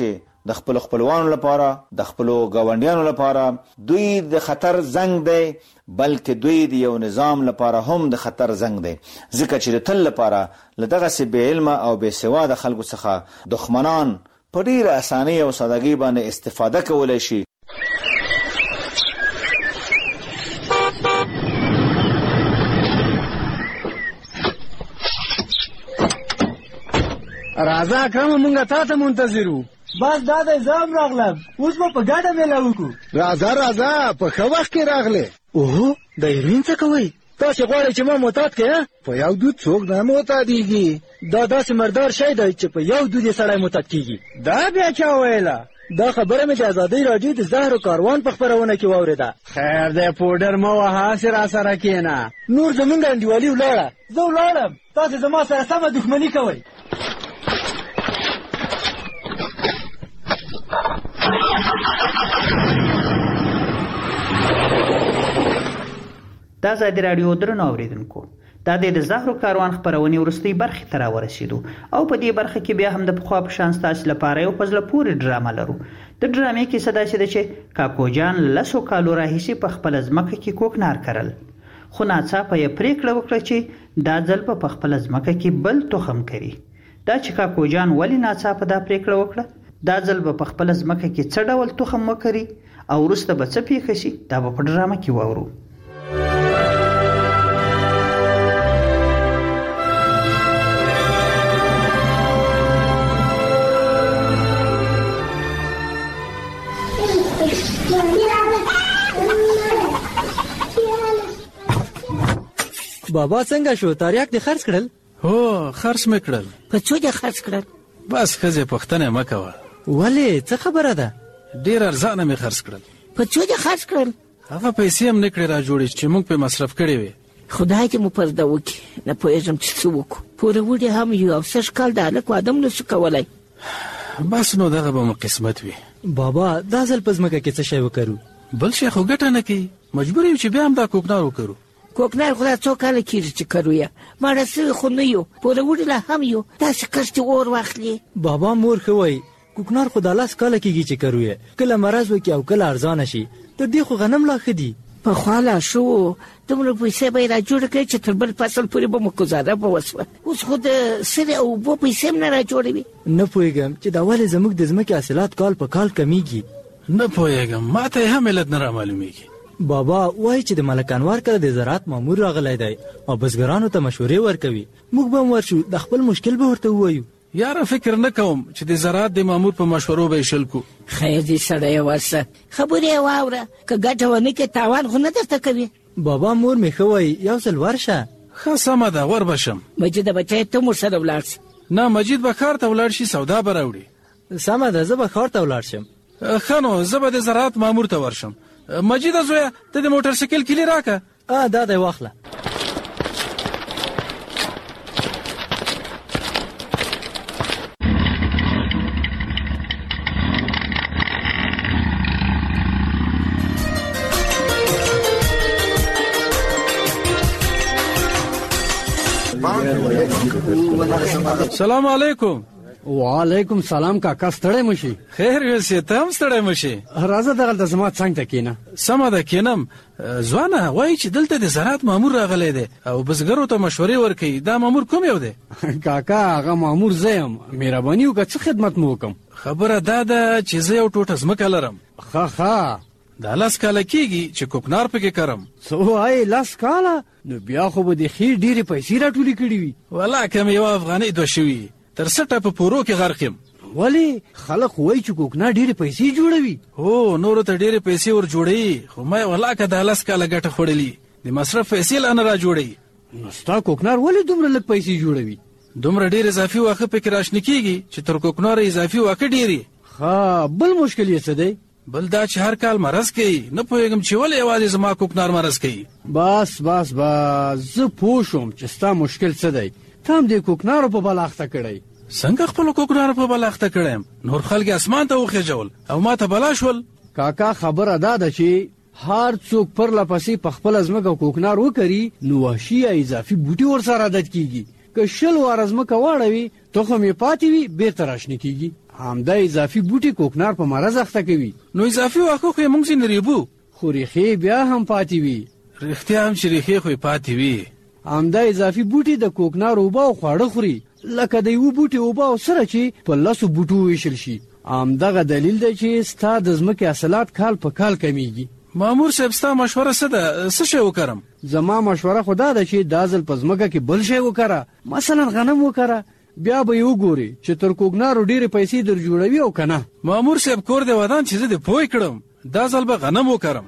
د خپل خپلوانو لپاره د خپل ګاونډیانو لپاره دوی د خطر زنګ دی، بلکې دوی د یو نظام لپاره هم د خطر زنګ دی، ځکه چې د تل لپاره له دغسې بې علمه او بې سواده خلکو څخه دښمنان په ډېره اسانۍ او سادګۍ باندې استفاده کولی شي. راځه اکرم، مونږ تا ته منتظر وو. بس دا دی زه هم راغلم، اوس به په ګډه میله وکړو. راځه په ښه وخت کې راغلې. اوهو د هیروین څه کوئ؟ تاسې غواړئ چې ما معتاد کړې؟ په یو دود څوک نه معتادېږي. دا داسې مردار شی دی چې په یو دود یې سړی معتاد کېږي. دا بیا چا ویله؟ دا خبره مې د ازادۍ راډیو د زهرو کاروان په خپرونه کې واورېده. خیر دی پوډر مه وهه، هسې راسره کښېنه. نور زمونږ انډیوالي ولاړه. زه ولاړم، تاسې زما سره سمه دښمني کوئ. دا ازادي راډیو درنو اوریدونکو، دا د زهرو کاروان خپرونې وروستۍ برخې ته راورسېدو او په دې برخه کې بیا هم د پخوا په شان ستاسو لپاره یو په زړه پورې ډرامه لرو. د ډرامې کیسه داسې ده چې کاکو جان 10 کالو راهیسې په خپله ځمکه کې کوکنار کرل، خو ناڅاپه یې پرېکړه وکړه چې دا ځل به په خپله ځمکه کې بل تخم کري. دا چې کاکو جان ولې ناڅاپه دا پرېکړه وکړه، دا ځل به په خپله ځمکه کې څه ډول تخم وکري او وروسته به څه پیښه شي، دا به په ډرامه کې واورو. بابا څنګه شو؟ تاریاک دې خرڅ کړل؟ هو خرڅ مې کړل. په څو دې خرڅ کړل؟ بس ښځې پوښتنه مه کوه. ولې څه خبره ده؟ ډېر ارزانه مې خرڅ کړل. په څو دې خرڅ کړل؟ هغه پیسې هم نه کړې را جوړې چې موږ پې مصرف کړې وې. خدای دې مو پرده وکړي، نه پوهېږم چې څه وکړو. پوروړي هم یو او 6 کال د هلک واده هم نشو کولی. بس نو دغه به مو قسمت وي. بابا دا ځل په ځمکه کې څه شی وکرو؟ بل شی خو ګټه نه کوي، مجبور یو چې بیا هم دا کوکنار وکرو. کوکنار خو دا څو کاله کېږي چې کرو یې، ماړه سوي خو نه یو، پوروړي لا هم یو، داسې کښتې اور واخلي. بابا مور ښه وایي کوکنار خو دا 10 کاله کېږي چې کرو یې، کله مرض وکړي او کله ارزانه شي. تر دې خو غنم لا ښه دي. پخوا لا ښه و، دومره پیسې به یې را جوړه کړې چې تر بل فصل پورې به مو ګزاره به وسوه. اوس خو د سرې او اوبو پیسې هم نه را جوړوي. نه پوهېږم چې دا ولې زموږ د ځمکې حاصلات کال په کال کمیږي. نه پوهېږم، ما ته یې هم علت نه رامعلومېږي. بابا وایي چې د ملک انوار کله د زراعت مامور راغلی دی او بزګرانو ته مشورې ورکوي. موږ به هم ورشو، د خپل مشکل به ورته ووایو. یاره فکر نه کوم چې د زراعت د مامور په مشورو به یې شل کو. خیر دې سړی ورشه، خبرې یې واوره، که ګټه ونه کړې تاوان خو نه درته کوي. بابا مور مې ښه وایي یو ځل ورشه. ښه سمه ده، ور به شم. مجیده بچی ته مور سره ولاړ شي. نه مجید به ښار ته ولاړ شي، سودا به راوړي. سمه ده، زه به ښار ته ولاړ شم. ښه نو زه به د زراعت مامور ته ورشم. مجیده زویه ته د موټر سایکل کیلي راکه. دا دی واخله. سلام علیکم. وعلیکم سلام کاکا، ستړی مشي؟ خیر یوسې، ته هم ستړی مشي. راځه دغلته زما څنګ ته کښېنه. سمه ده کښېنم. ځوانه وایي چې دلته د زراعت مامور راغلی دی او بزګرو ته مشورې ورکوي. دا مامور کوم یو دی؟ کاکا هغه مامور زه یم. مهرباني وکړه څه خدمت مو وکړم؟ خبره دا ده چې زه یو ټوټه ځمکه لرم. ښه دا 10 کاله کېږي چې کوکنار پکې کرم. څه وایې 10 کاله؟ نو بیا خو به د ښې ډېرې پیسې راټولې کړي وي. والله که مې یوه افغانۍ دوه شوي تر 60 په پورو کې غرق یم. ولې؟ خلک وایي چې کوکنار ډېرې پیسې جوړوي. هو نورو ته ډېرې پیسې ور جوړوي، خو ما والله که دا 10 کاله ګټه خوړلي د مصرف پیسې لا نه را جوړوي. نو ستا کوکنار ولې دومره لږ پیسې جوړوي؟ دومره ډېر اضافي واښه پکې راشنه کېږي چې تر کوکنار اضافي واښه ډېرې. بل مشکل یې څه دی؟ بل دا چې هر کال مرض کوي. نه پوهېږم چې ولې یوازې زما کوکنار مرض کوي. بس زه پوه شوم چې ستا مشکل څه دی. ته هم د کوکنارو په بل اخته کړی. څنګه خپلو کوکنارو په بل اخته کړی یم؟ نور خلک اسمان ته وخېژول او ما ته بلا شول. کاکا خبره دا ده چې هر څوک پرله پسې په خپله ځمکه کوکنار وکري نو وحشي یا اضافي بوټي ورسره عادت کېږي. که 20 واره ځمکه واړوي تخم یې پاتې وي بېرته راشنه کېږي. همدا اضافي بوټي کوکنار په مرز اخته کوي. نو اضافي واښه خو موږ ځینې ریبو، خو ریښې بیا هم پاتې وي. رښتیا هم چې ریښې خو پاتې وي. همدا اضافي بوټي د کوکنار اوبه او خواړه خوري، لکه د یو بوټي اوبه او سره چې په 10 بوټو ویشل شي. همدغه دلیل دی چې ستا د ځمکې حاصلات کال په کال کمیږي. مامور صاحب ستا مشوره څه ده؟ څه شی وکړم؟ زما مشوره خو دا ده چې دا ځل په ځمکه کې بل شی وکړه، مثلا غنم وکړه، بیا به یې وګوري چې تر کوکنارو ډېرې پیسې در جوړوي او که نه. مامور صاحب کور دې ودان چې زه دې پوه کړم، دا ځل به غنم وکړم.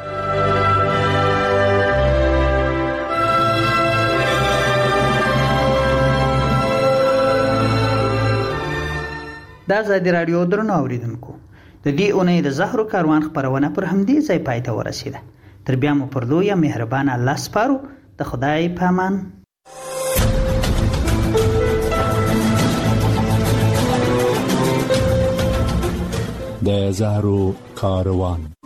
د ازادي راډیو درنو اوریدونکو، د دې اونۍ د زهرو کاروان خپرونه پر همدې ځای پای ته ورسیده. تر بیا مو پر لویه مهربان الله سپارو. د خدای په امان. د زهرو کاروان.